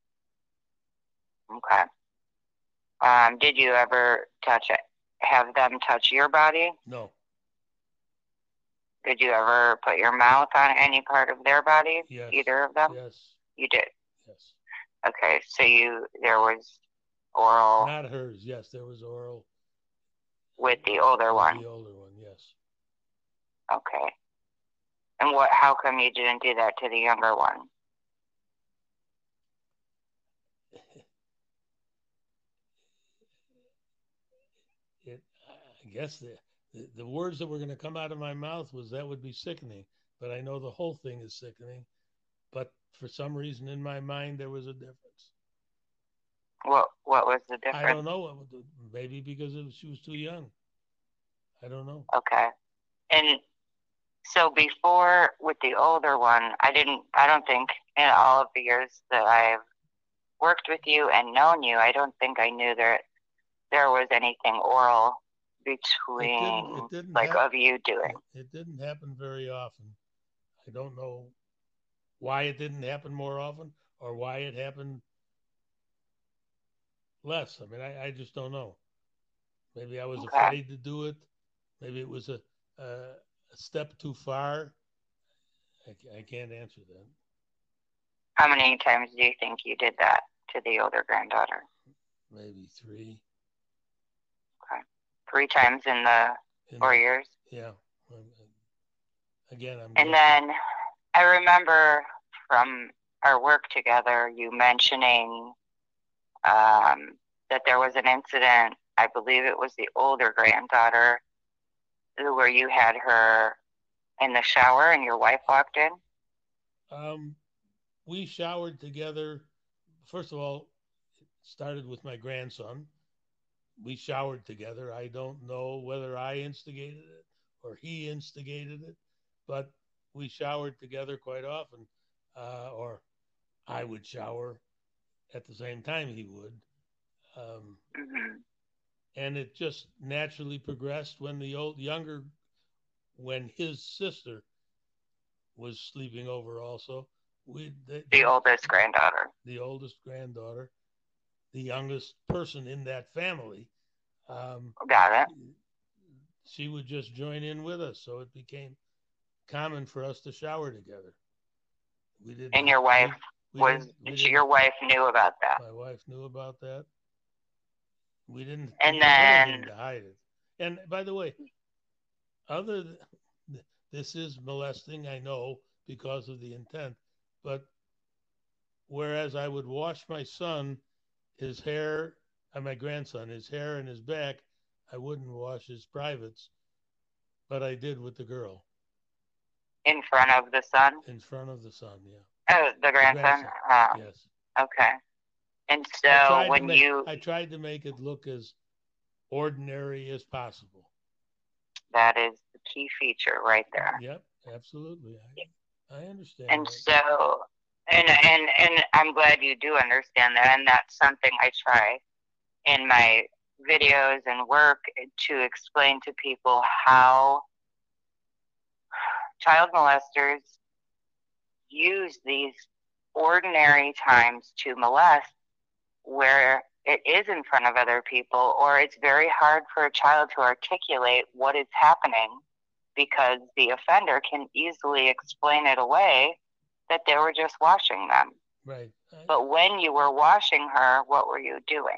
Okay. Did you ever have them touch your body? No. Did you ever put your mouth on any part of their body? Yes. Either of them? Yes. You did? Yes. Okay, so there was oral. Not hers, yes, there was oral. With the older one? The older one, yes. Okay. And how come you didn't do that to the younger one? I guess the words that were going to come out of my mouth was that would be sickening, but I know the whole thing is sickening. But for some reason in my mind, there was a difference. What was the difference? I don't know. Maybe because she was too young. I don't know. Okay. And so before with the older one, I don't think in all of the years that I've worked with you and known you, I don't think I knew that there was anything oral between, of you doing. It didn't happen very often. I don't know why it didn't happen more often or why it happened less. I mean, I just don't know. Maybe I was afraid to do it. Maybe it was a step too far. I can't answer that. How many times do you think you did that to the older granddaughter? Maybe 3. Okay. 3 times in the 4 years? Yeah. Again, And then I remember from our work together, you mentioning that there was an incident, I believe it was the older granddaughter, where you had her in the shower and your wife walked in? We showered together. First of all, it started with my grandson. We showered together. I don't know whether I instigated it or he instigated it, but we showered together quite often, or I would shower at the same time he would. And it just naturally progressed when when his sister was sleeping over also. The oldest granddaughter. The oldest granddaughter, the youngest person in that family. Got it. She would just join in with us, so it became common for us to shower together. We didn't. And your wife your wife knew about that? My wife knew about that. We didn't. And then to hide it. And by the way, this is molesting, I know, because of the intent. But whereas I would wash my son, his hair, and my grandson, his hair and his back, I wouldn't wash his privates. But I did with the girl. In front of the son? In front of the son, yeah. Oh, the grandson? Yes. Okay. And so I tried to make it look as ordinary as possible. That is the key feature right there. Yep, absolutely. I understand. And so, and I'm glad you do understand that. And that's something I try in my videos and work to explain to people how child molesters use these ordinary times to molest where it is in front of other people, or it's very hard for a child to articulate what is happening because the offender can easily explain it away that they were just washing them. Right. But when you were washing her, what were you doing?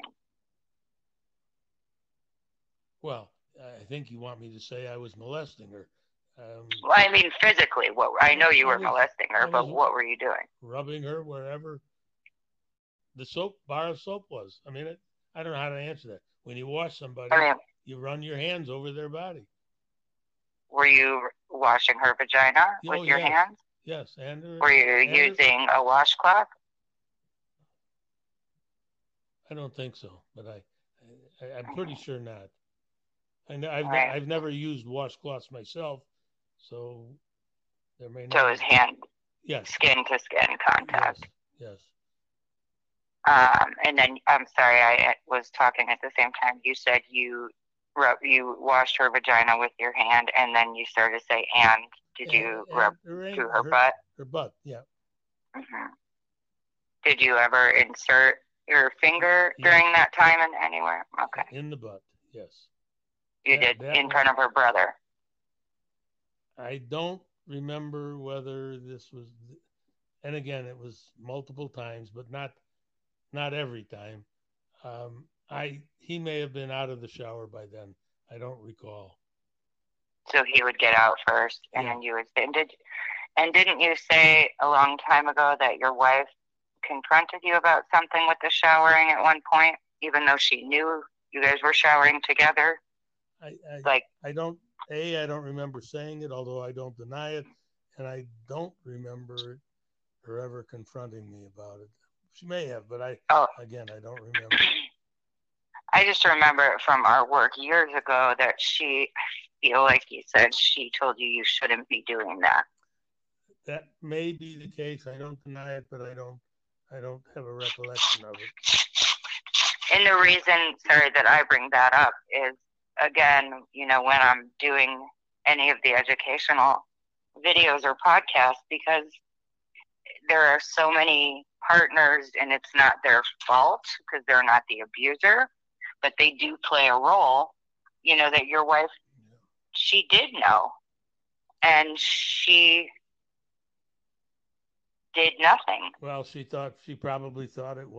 Well, I think you want me to say I was molesting her. Well, I mean physically. I know you were molesting her, but what were you doing? Rubbing her wherever the soap bar of soap was. I mean, I don't know how to answer that. When you wash somebody, you run your hands over their body. Were you washing her vagina with your hands? Yes, and were you using a washcloth? I don't think so, but I'm pretty sure not. I've never used washcloths myself, so there may not. So it was hand, skin to skin contact. Yes. And then I'm sorry, I was talking at the same time. You said you washed her vagina with your hand, and then you started to say, "And did you rub to her butt?" Her butt, yeah. Mm-hmm. Did you ever insert your finger during that time and anywhere? Okay. In the butt, yes. You did in front of her brother. I don't remember whether this was, and again, it was multiple times, but not every time. He may have been out of the shower by then. I don't recall. So he would get out first, and then you would say, and didn't you say a long time ago that your wife confronted you about something with the showering at one point, even though she knew you guys were showering together? I don't remember saying it, although I don't deny it, and I don't remember her ever confronting me about it. She may have, but I don't remember. I just remember from our work years ago that I feel like you said she told you shouldn't be doing that. That may be the case. I don't deny it, but I don't have a recollection of it. And the reason, sorry, that I bring that up is, again, when I'm doing any of the educational videos or podcasts, because there are so many partners and it's not their fault because they're not the abuser, but they do play a role, that your wife, she did know, and she did nothing. Well, she probably thought it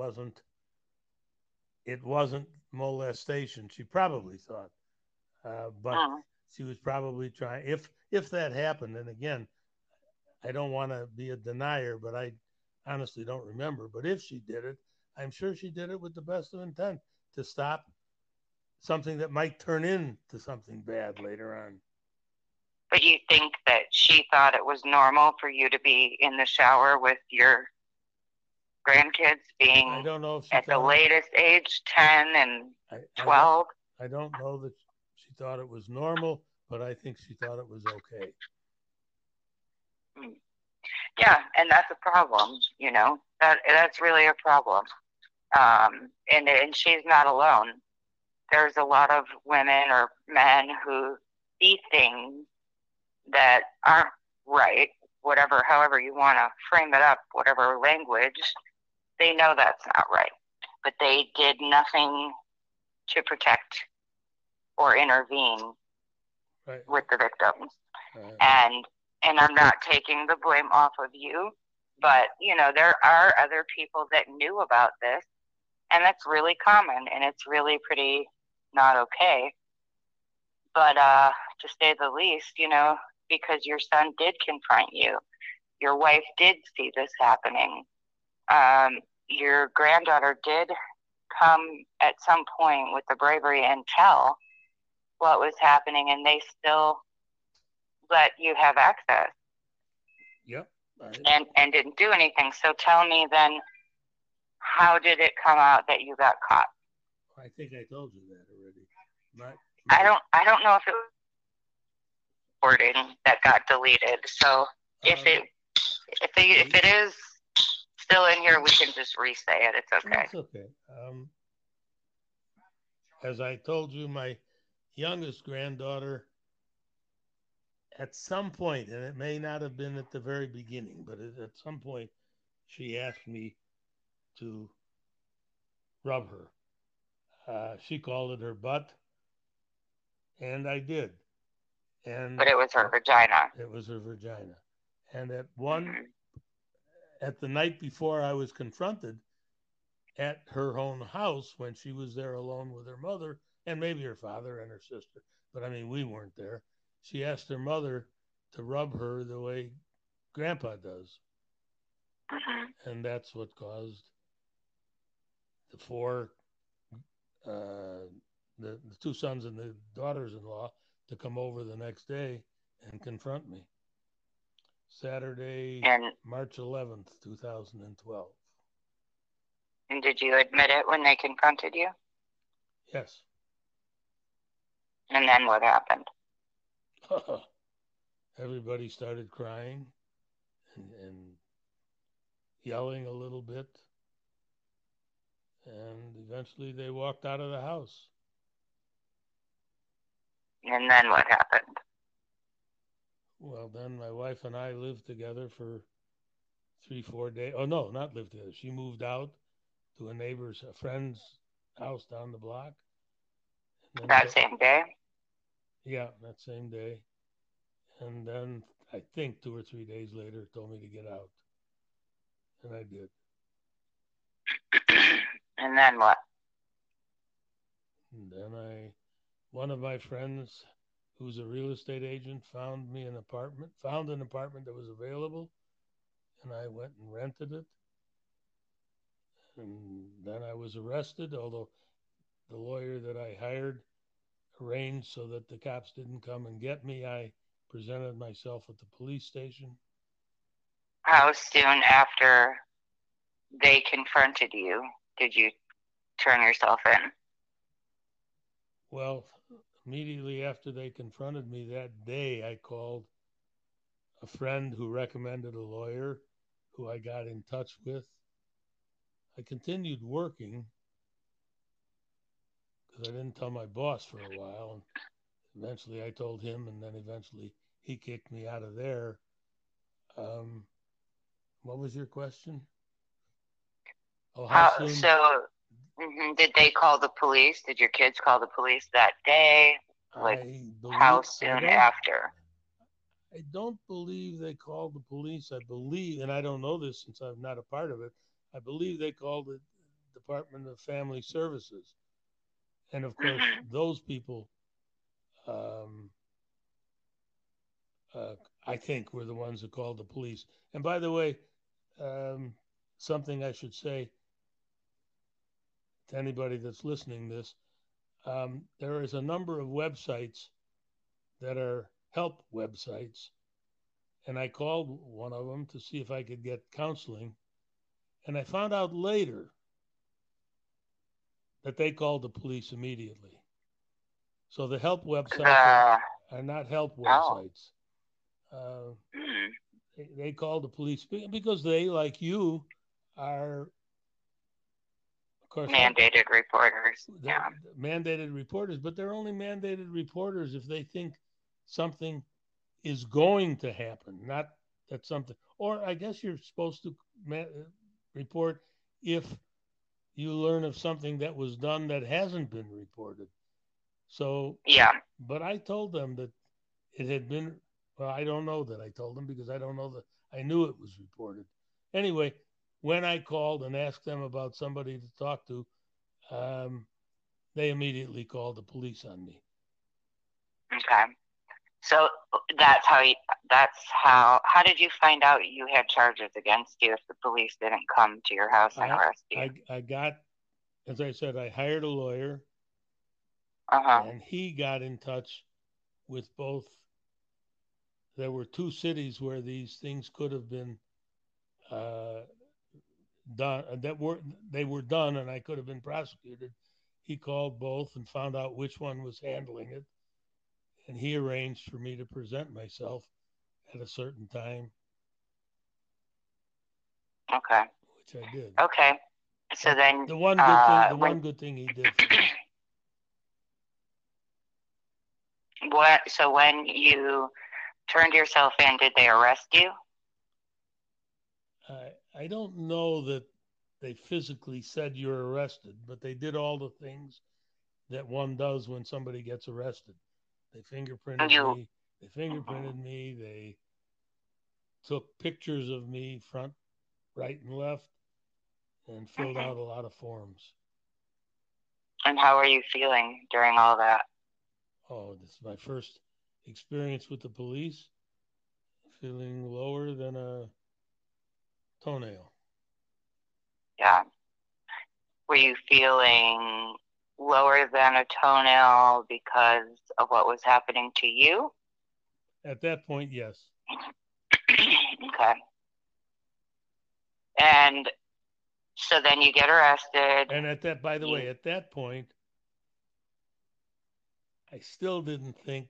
wasn't molestation. She probably thought, but she was probably trying. If that happened, and again, I don't want to be a denier, but I honestly don't remember. But if she did it, I'm sure she did it with the best of intent to stop something that might turn into something bad later on. But you think that she thought it was normal for you to be in the shower with your grandkids being I don't know if at the latest age, 10 and 12? I don't know that she thought it was normal, but I think she thought it was okay. Yeah, and that's a problem, that's really a problem. And she's not alone. There's a lot of women or men who see things that aren't right, however you want to frame it up, whatever language, they know that's not right. But they did nothing to protect or intervene with the victims. And I'm not taking the blame off of you, but, there are other people that knew about this, and that's really common, and it's really pretty not okay. But to say the least, because your son did confront you, your wife did see this happening, your granddaughter did come at some point with the bravery and tell what was happening, and they still let you have access. Yep. And didn't do anything. So tell me then, how did it come out that you got caught? I think I told you that already. I don't know if it was recording that got deleted. So if it is still in here, we can just re-say it. It's okay. It's okay. As I told you, my youngest granddaughter, at some point, and it may not have been at the very beginning, but at some point, she asked me to rub her. She called it her butt, and I did. But it was her vagina. It was her vagina. And at the night before I was confronted at her own house, when she was there alone with her mother and maybe her father and her sister, but I mean, we weren't there. She asked her mother to rub her the way Grandpa does. And that's what caused the four, uh, the two sons and the daughters-in-law to come over the next day and confront me. Saturday, March 11th, 2012. And did you admit it when they confronted you? Yes. And then what happened? Everybody started crying and yelling a little bit. And eventually they walked out of the house. And then what happened? Well, then my wife and I lived together for 3-4 days. Oh, no, not lived together. She moved out to a friend's house down the block. That same day? Yeah, that same day. And then I think 2 or 3 days later told me to get out. And I did. And then what? And then one of my friends who's a real estate agent found an apartment that was available, and I went and rented it. And then I was arrested, although the lawyer that I hired arranged so that the cops didn't come and get me. I presented myself at the police station. How soon after they confronted you did you turn yourself in? Well, immediately after they confronted me that day, I called a friend who recommended a lawyer who I got in touch with. I continued working because I didn't tell my boss for a while. And eventually I told him, and then eventually he kicked me out of there. What was your question? Oh, how soon? So, did they call the police? Did your kids call the police that day? Like, how soon after? I don't believe they called the police. I believe, and I don't know this since I'm not a part of it, I believe they called the Department of Family Services. And of course, those people, I think, were the ones who called the police. And by the way, something I should say to anybody that's listening to this, there is a number of websites that are help websites. And I called one of them to see if I could get counseling. And I found out later that they called the police immediately. So the help websites are not help websites. They called the police because they, like you, are, of course, mandated reporters. Yeah. Mandated reporters, but they're only mandated reporters if they think something is going to happen, not that something. Or I guess you're supposed to report if you learn of something that was done that hasn't been reported. So, yeah. But I told them that it had been, well, I don't know that I told them because I don't know that I knew it was reported. Anyway, when I called and asked them about somebody to talk to, they immediately called the police on me. Okay. So how did you find out you had charges against you if the police didn't come to your house and arrest you? I got, as I said, I hired a lawyer, and he got in touch with both. There were two cities where these things could have been done. They were done, and I could have been prosecuted. He called both and found out which one was handling it, and he arranged for me to present myself at a certain time. Okay. Which I did. Okay. So then the one good thing he did for me. So when you turned yourself in, did they arrest you? I don't know that they physically said you're arrested, but they did all the things that one does when somebody gets arrested. They fingerprinted me. They took pictures of me, front, right, and left, and filled out a lot of forms. And how are you feeling during all that? Oh, this is my first experience with the police. Feeling lower than a toenail. Yeah. Were you feeling lower than a toenail because of what was happening to you? At that point, yes. Okay. And so then you get arrested. And at that, by the way, at that point, I still didn't think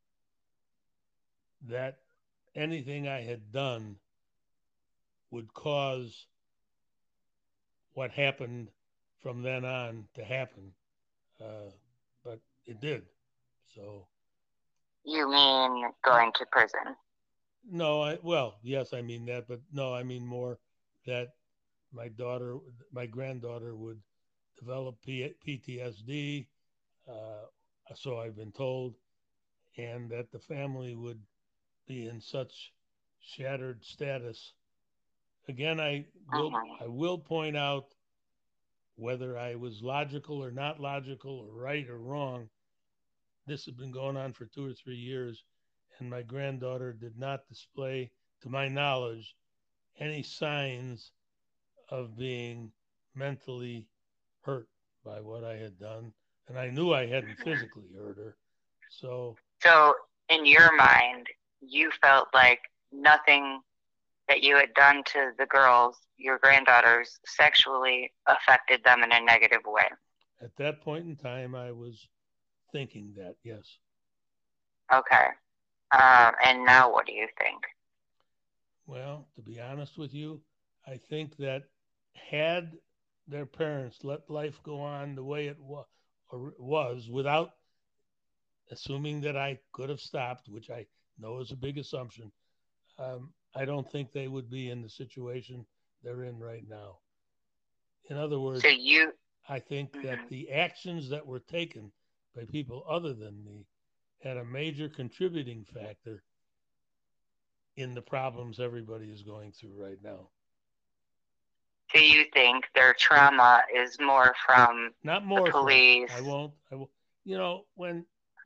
that anything I had done would cause what happened from then on to happen. But it did. So. You mean going to prison? No, yes, I mean that, but no, I mean more that my granddaughter would develop PTSD, so I've been told, and that the family would be in such shattered status. Again, I will point out, whether I was logical or not logical, or right or wrong, this had been going on for 2 or 3 years, and my granddaughter did not display, to my knowledge, any signs of being mentally hurt by what I had done. And I knew I hadn't physically hurt her. So in your mind, you felt like nothing that you had done to the girls, your granddaughters, sexually affected them in a negative way. At that point in time, I was thinking that, yes. Okay. And now what do you think? Well, to be honest with you, I think that had their parents let life go on the way it was, without assuming that I could have stopped, which I know is a big assumption, I don't think they would be in the situation they're in right now. In other words, I think that the actions that were taken by people other than me had a major contributing factor in the problems everybody is going through right now. Do you think their trauma is more from not more the police? I won't. You know, when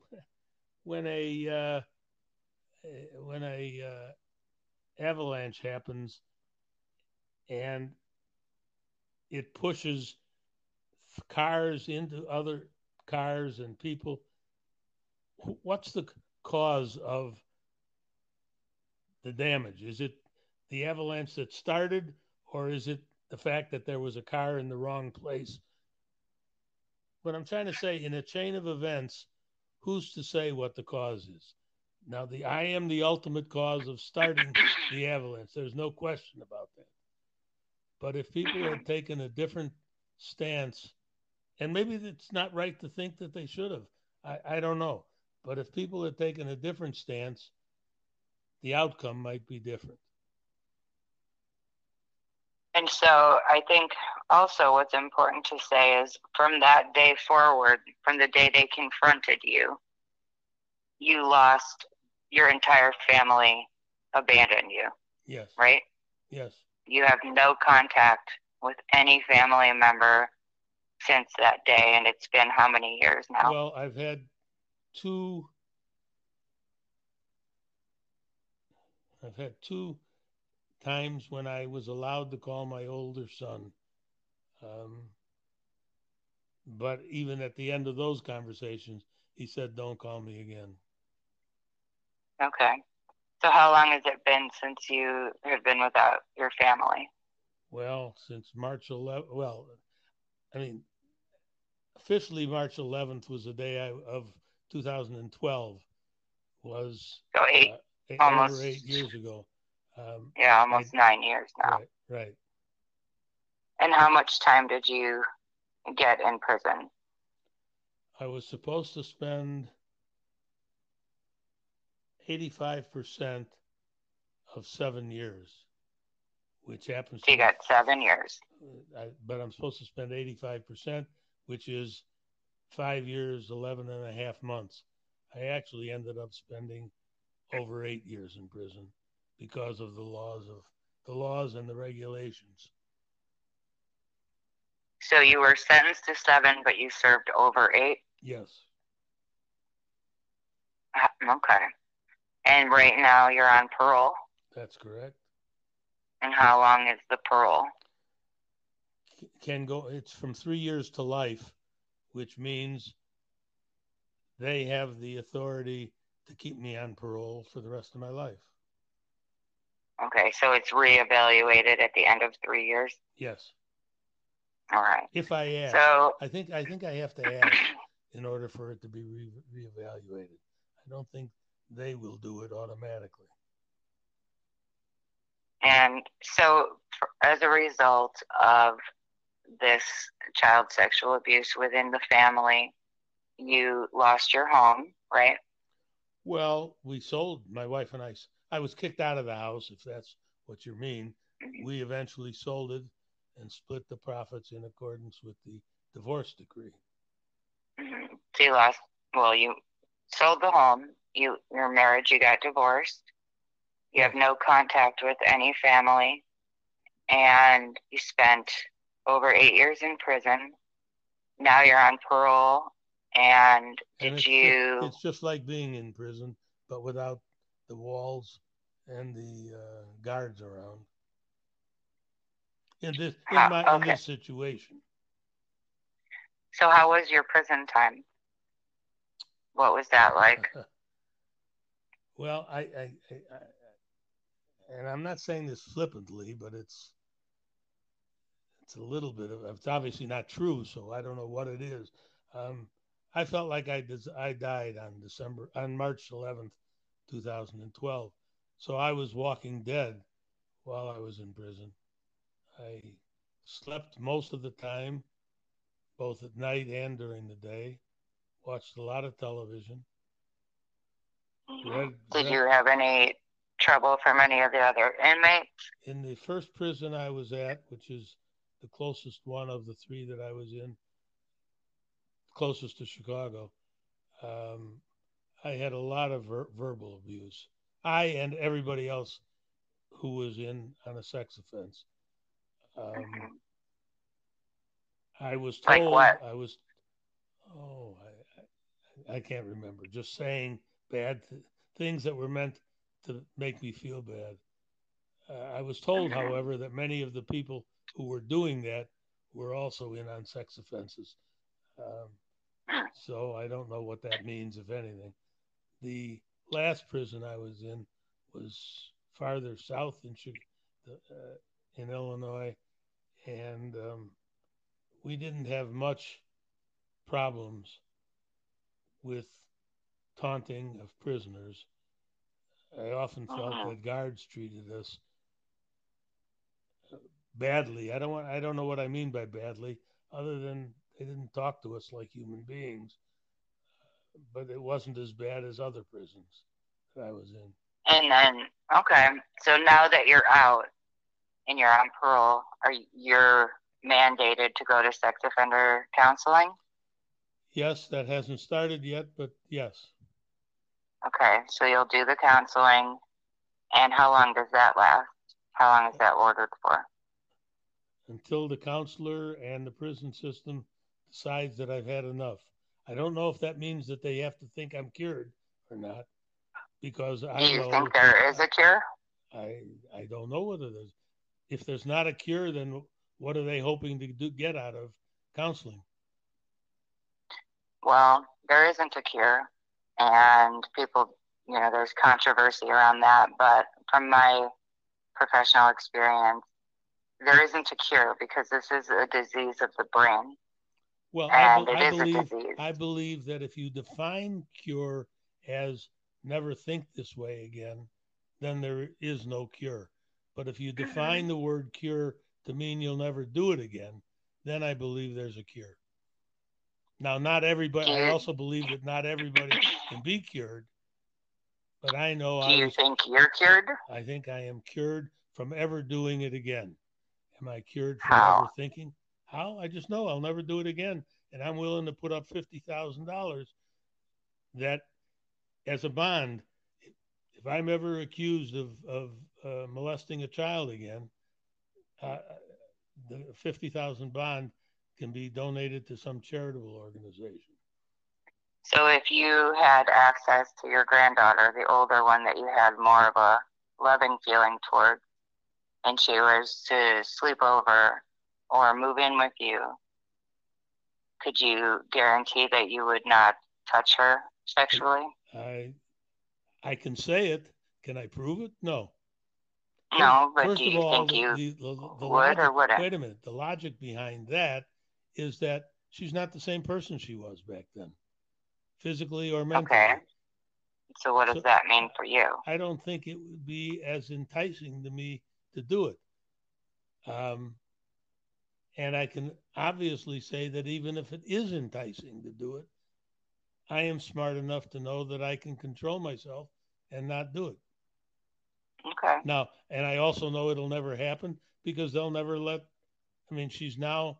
a avalanche happens and it pushes cars into other cars and people, what's the cause of the damage? Is it the avalanche that started, or is it the fact that there was a car in the wrong place? What I'm trying to say, in a chain of events, who's to say what the cause is? Now, I am the ultimate cause of starting the avalanche. There's no question about that. But if people had taken a different stance, and maybe it's not right to think that they should have, I don't know. But if people had taken a different stance, the outcome might be different. And so I think also what's important to say is, from that day forward, from the day they confronted you, you lost your entire family, abandoned you. Yes. Right? Yes. You have no contact with any family member since that day, and it's been how many years now? Well, I've had two times when I was allowed to call my older son. But even at the end of those conversations, he said, "Don't call me again." Okay. So how long has it been since you have been without your family? Well, since March 11th. Well, I mean, officially March 11th was the day of 2012. Was so over 8 years ago. Almost 9 years now. Right. And how much time did you get in prison? I was supposed to spend 85% of 7 years, which happens. So you got 7 years. But I'm supposed to spend 85%, which is 5 years, 11 and a half months. I actually ended up spending over 8 years in prison because of the laws and the regulations. So you were sentenced to 7, but you served over 8? Yes. Okay. And right now you're on parole? That's correct. And how long is the parole? can go. It's from 3 years to life, which means they have the authority to keep me on parole for the rest of my life. Okay, so it's reevaluated at the end of 3 years? Yes. All right. If I ask. So I think I have to ask in order for it to be reevaluated. I don't think they will do it automatically. And so as a result of this child sexual abuse within the family, you lost your home, right? Well, we sold, my wife and I was kicked out of the house, if that's what you mean. Mm-hmm. We eventually sold it and split the profits in accordance with the divorce decree. Mm-hmm. So you sold the home, your marriage, you got divorced, you have no contact with any family, and you spent over 8 years in prison. Now you're on parole. And it's just like being in prison, but without the walls and the guards around. In this situation. So how was your prison time? What was that like? Well, I and I'm not saying this flippantly, but it's a little bit of, it's obviously not true, so I don't know what it is. I felt like I died on March 11th, 2012. So I was walking dead while I was in prison. I slept most of the time, both at night and during the day. Watched a lot of television. Did you have any trouble from any of the other inmates? In the first prison I was at, which is the closest one of the three that I was in, closest to Chicago, I had a lot of verbal abuse. I and everybody else who was in on a sex offense. I was told, like what? I can't remember. Just saying bad things that were meant to make me feel bad. I was told, however, that many of the people who were doing that were also in on sex offenses. So I don't know what that means, if anything. The last prison I was in was farther south in Illinois, and we didn't have much problems with taunting of prisoners. I often felt that guards treated us badly. I don't know what I mean by badly, other than they didn't talk to us like human beings. But it wasn't as bad as other prisons that I was in. And then, okay, so now that you're out and you're on parole, you're mandated to go to sex offender counseling? Yes, that hasn't started yet, but yes. Okay, so you'll do the counseling, and how long does that last? How long is that ordered for? Until the counselor and the prison system decides that I've had enough. I don't know if that means that they have to think I'm cured or not, because I know. Do you think there is a cure? I don't know whether there's. If there's not a cure, then what are they hoping to get out of counseling? Well, there isn't a cure, and people, there's controversy around that, but from my professional experience, there isn't a cure because this is a disease of the brain. Well, I believe that if you define cure as never think this way again, then there is no cure. But if you define the word cure to mean you'll never do it again, then I believe there's a cure. Now, not everybody, I also believe that not everybody can be cured, but I know Do you think you're cured? I think I am cured from ever doing it again. Am I cured from ever thinking? How? I just know I'll never do it again. And I'm willing to put up $50,000 that as a bond, if I'm ever accused of molesting a child again, the $50,000 bond can be donated to some charitable organization. So if you had access to your granddaughter, the older one that you had more of a loving feeling toward, and she was to sleep over or move in with you, could you guarantee that you would not touch her sexually? I can say it. Can I prove it? No. No, but First do of you all, think you the would logic, or wouldn't? wait a minute. The logic behind that is that she's not the same person she was back then, physically or mentally. Okay. So what does that mean for you? I don't think it would be as enticing to me to do it. And I can obviously say that even if it is enticing to do it, I am smart enough to know that I can control myself and not do it. Okay. Now, and I also know it'll never happen because they'll never let, I mean, she's now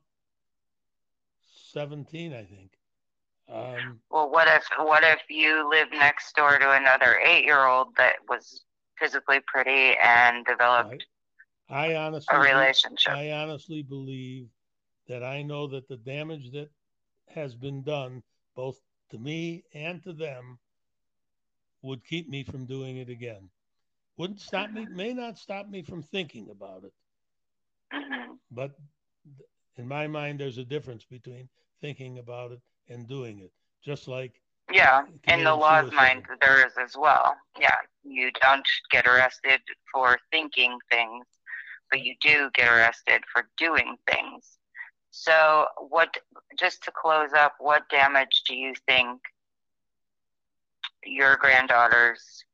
17, I think. Well, what if you live next door to another 8-year-old that was physically pretty and developed a relationship? I honestly believe that I know that the damage that has been done both to me and to them would keep me from doing it again. Wouldn't stop me, may not stop me from thinking about it. But in my mind, there's a difference between thinking about it and doing it. Just like in the law's mind, there is as well. Yeah, you don't get arrested for thinking things, but you do get arrested for doing things. So, just to close up, what damage do you think your granddaughters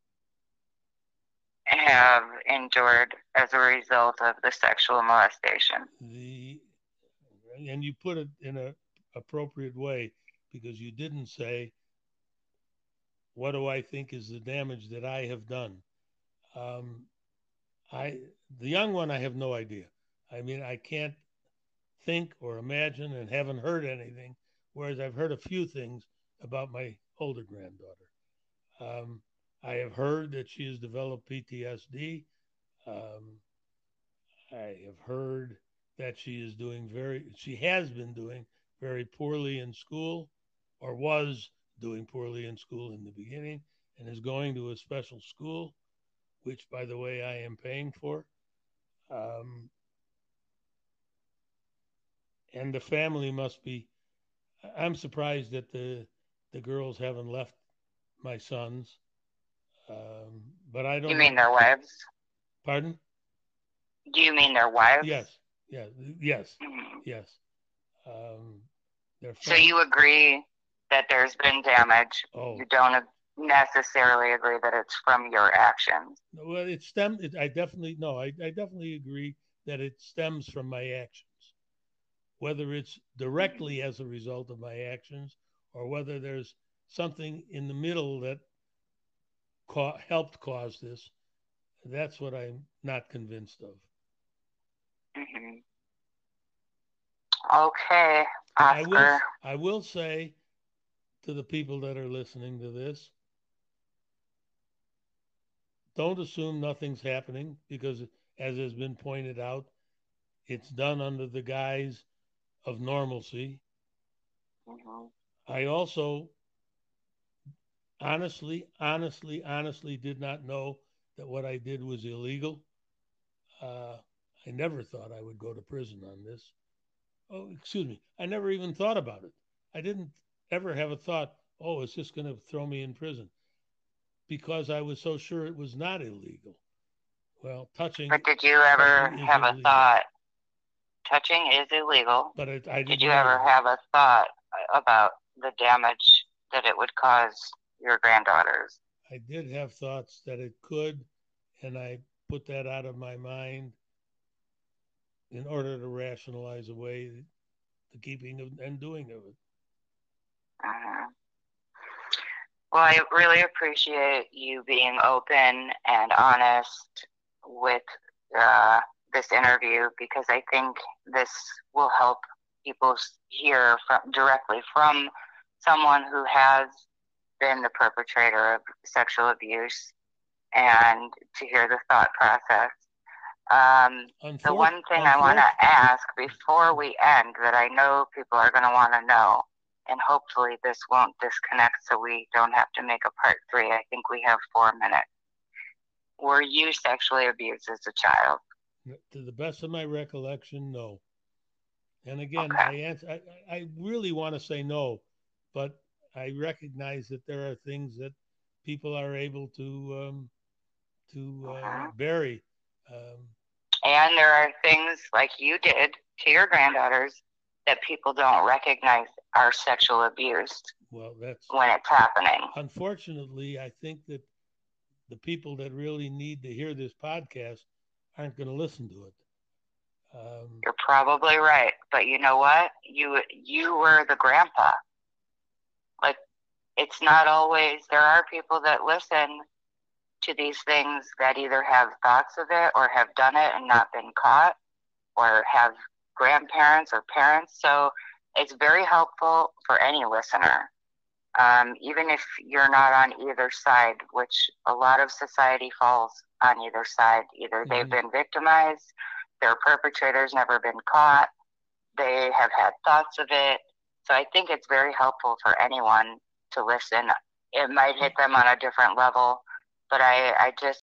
have endured as a result of the sexual molestation? And you put it in an appropriate way, because you didn't say, what do I think is the damage that I have done? The young one, I have no idea. I mean, I can't think or imagine and haven't heard anything, whereas I've heard a few things about my older granddaughter. I have heard that she has developed PTSD. I have heard that she has been doing very poorly in school, or was doing poorly in school in the beginning, and is going to a special school, which, by the way, I am paying for. And the family must be, I'm surprised that the girls haven't left my sons. But I don't. You mean their wives? Pardon? Do you mean their wives? Yes. So you agree that there's been damage. You don't necessarily agree that it's from your actions. Well, I definitely agree that it stems from my actions. Whether it's directly as a result of my actions, or whether there's something in the middle that helped cause this, that's what I'm not convinced of. Okay, Oscar. I will say to the people that are listening to this, don't assume nothing's happening, because, as has been pointed out, it's done under the guise of normalcy. I also honestly did not know that what I did was illegal. I never thought I would go to prison on this. Oh, excuse me. I never even thought about it. I didn't ever have a thought, oh, it's just going to throw me in prison, because I was so sure it was not illegal. Well, touching. But did you ever have a thought? Touching is illegal. But did you ever have a thought about the damage that it would cause your granddaughters? I did have thoughts that it could, and I put that out of my mind in order to rationalize away the keeping of and doing of it. Well, I really appreciate you being open and honest with this interview, because I think this will help people hear directly from someone who has been the perpetrator of sexual abuse, and to hear the thought process. The one thing I want to ask before we end, that I know people are going to want to know, and hopefully this won't disconnect so we don't have to make a part 3. I think we have 4 minutes. Were you sexually abused as a child? To the best of my recollection, no. And again, Okay. I really want to say no, but I recognize that there are things that people are able to Mhm. bury. Um, And there are things like you did to your granddaughters that people don't recognize are sexual abuse well, that's when it's happening. unfortunately, I think that the people that really need to hear this podcast aren't going to listen to it. You're probably right, but you know what? You were the grandpa. Like, it's not always, there are people that listen to these things that either have thoughts of it or have done it and not been caught or have grandparents or parents. So it's very helpful for any listener, even if you're not on either side, which a lot of society falls on either side. Either they've been victimized, their perpetrator's never been caught, they have had thoughts of it. So I think it's very helpful for anyone to listen. It might hit them on a different level, but I just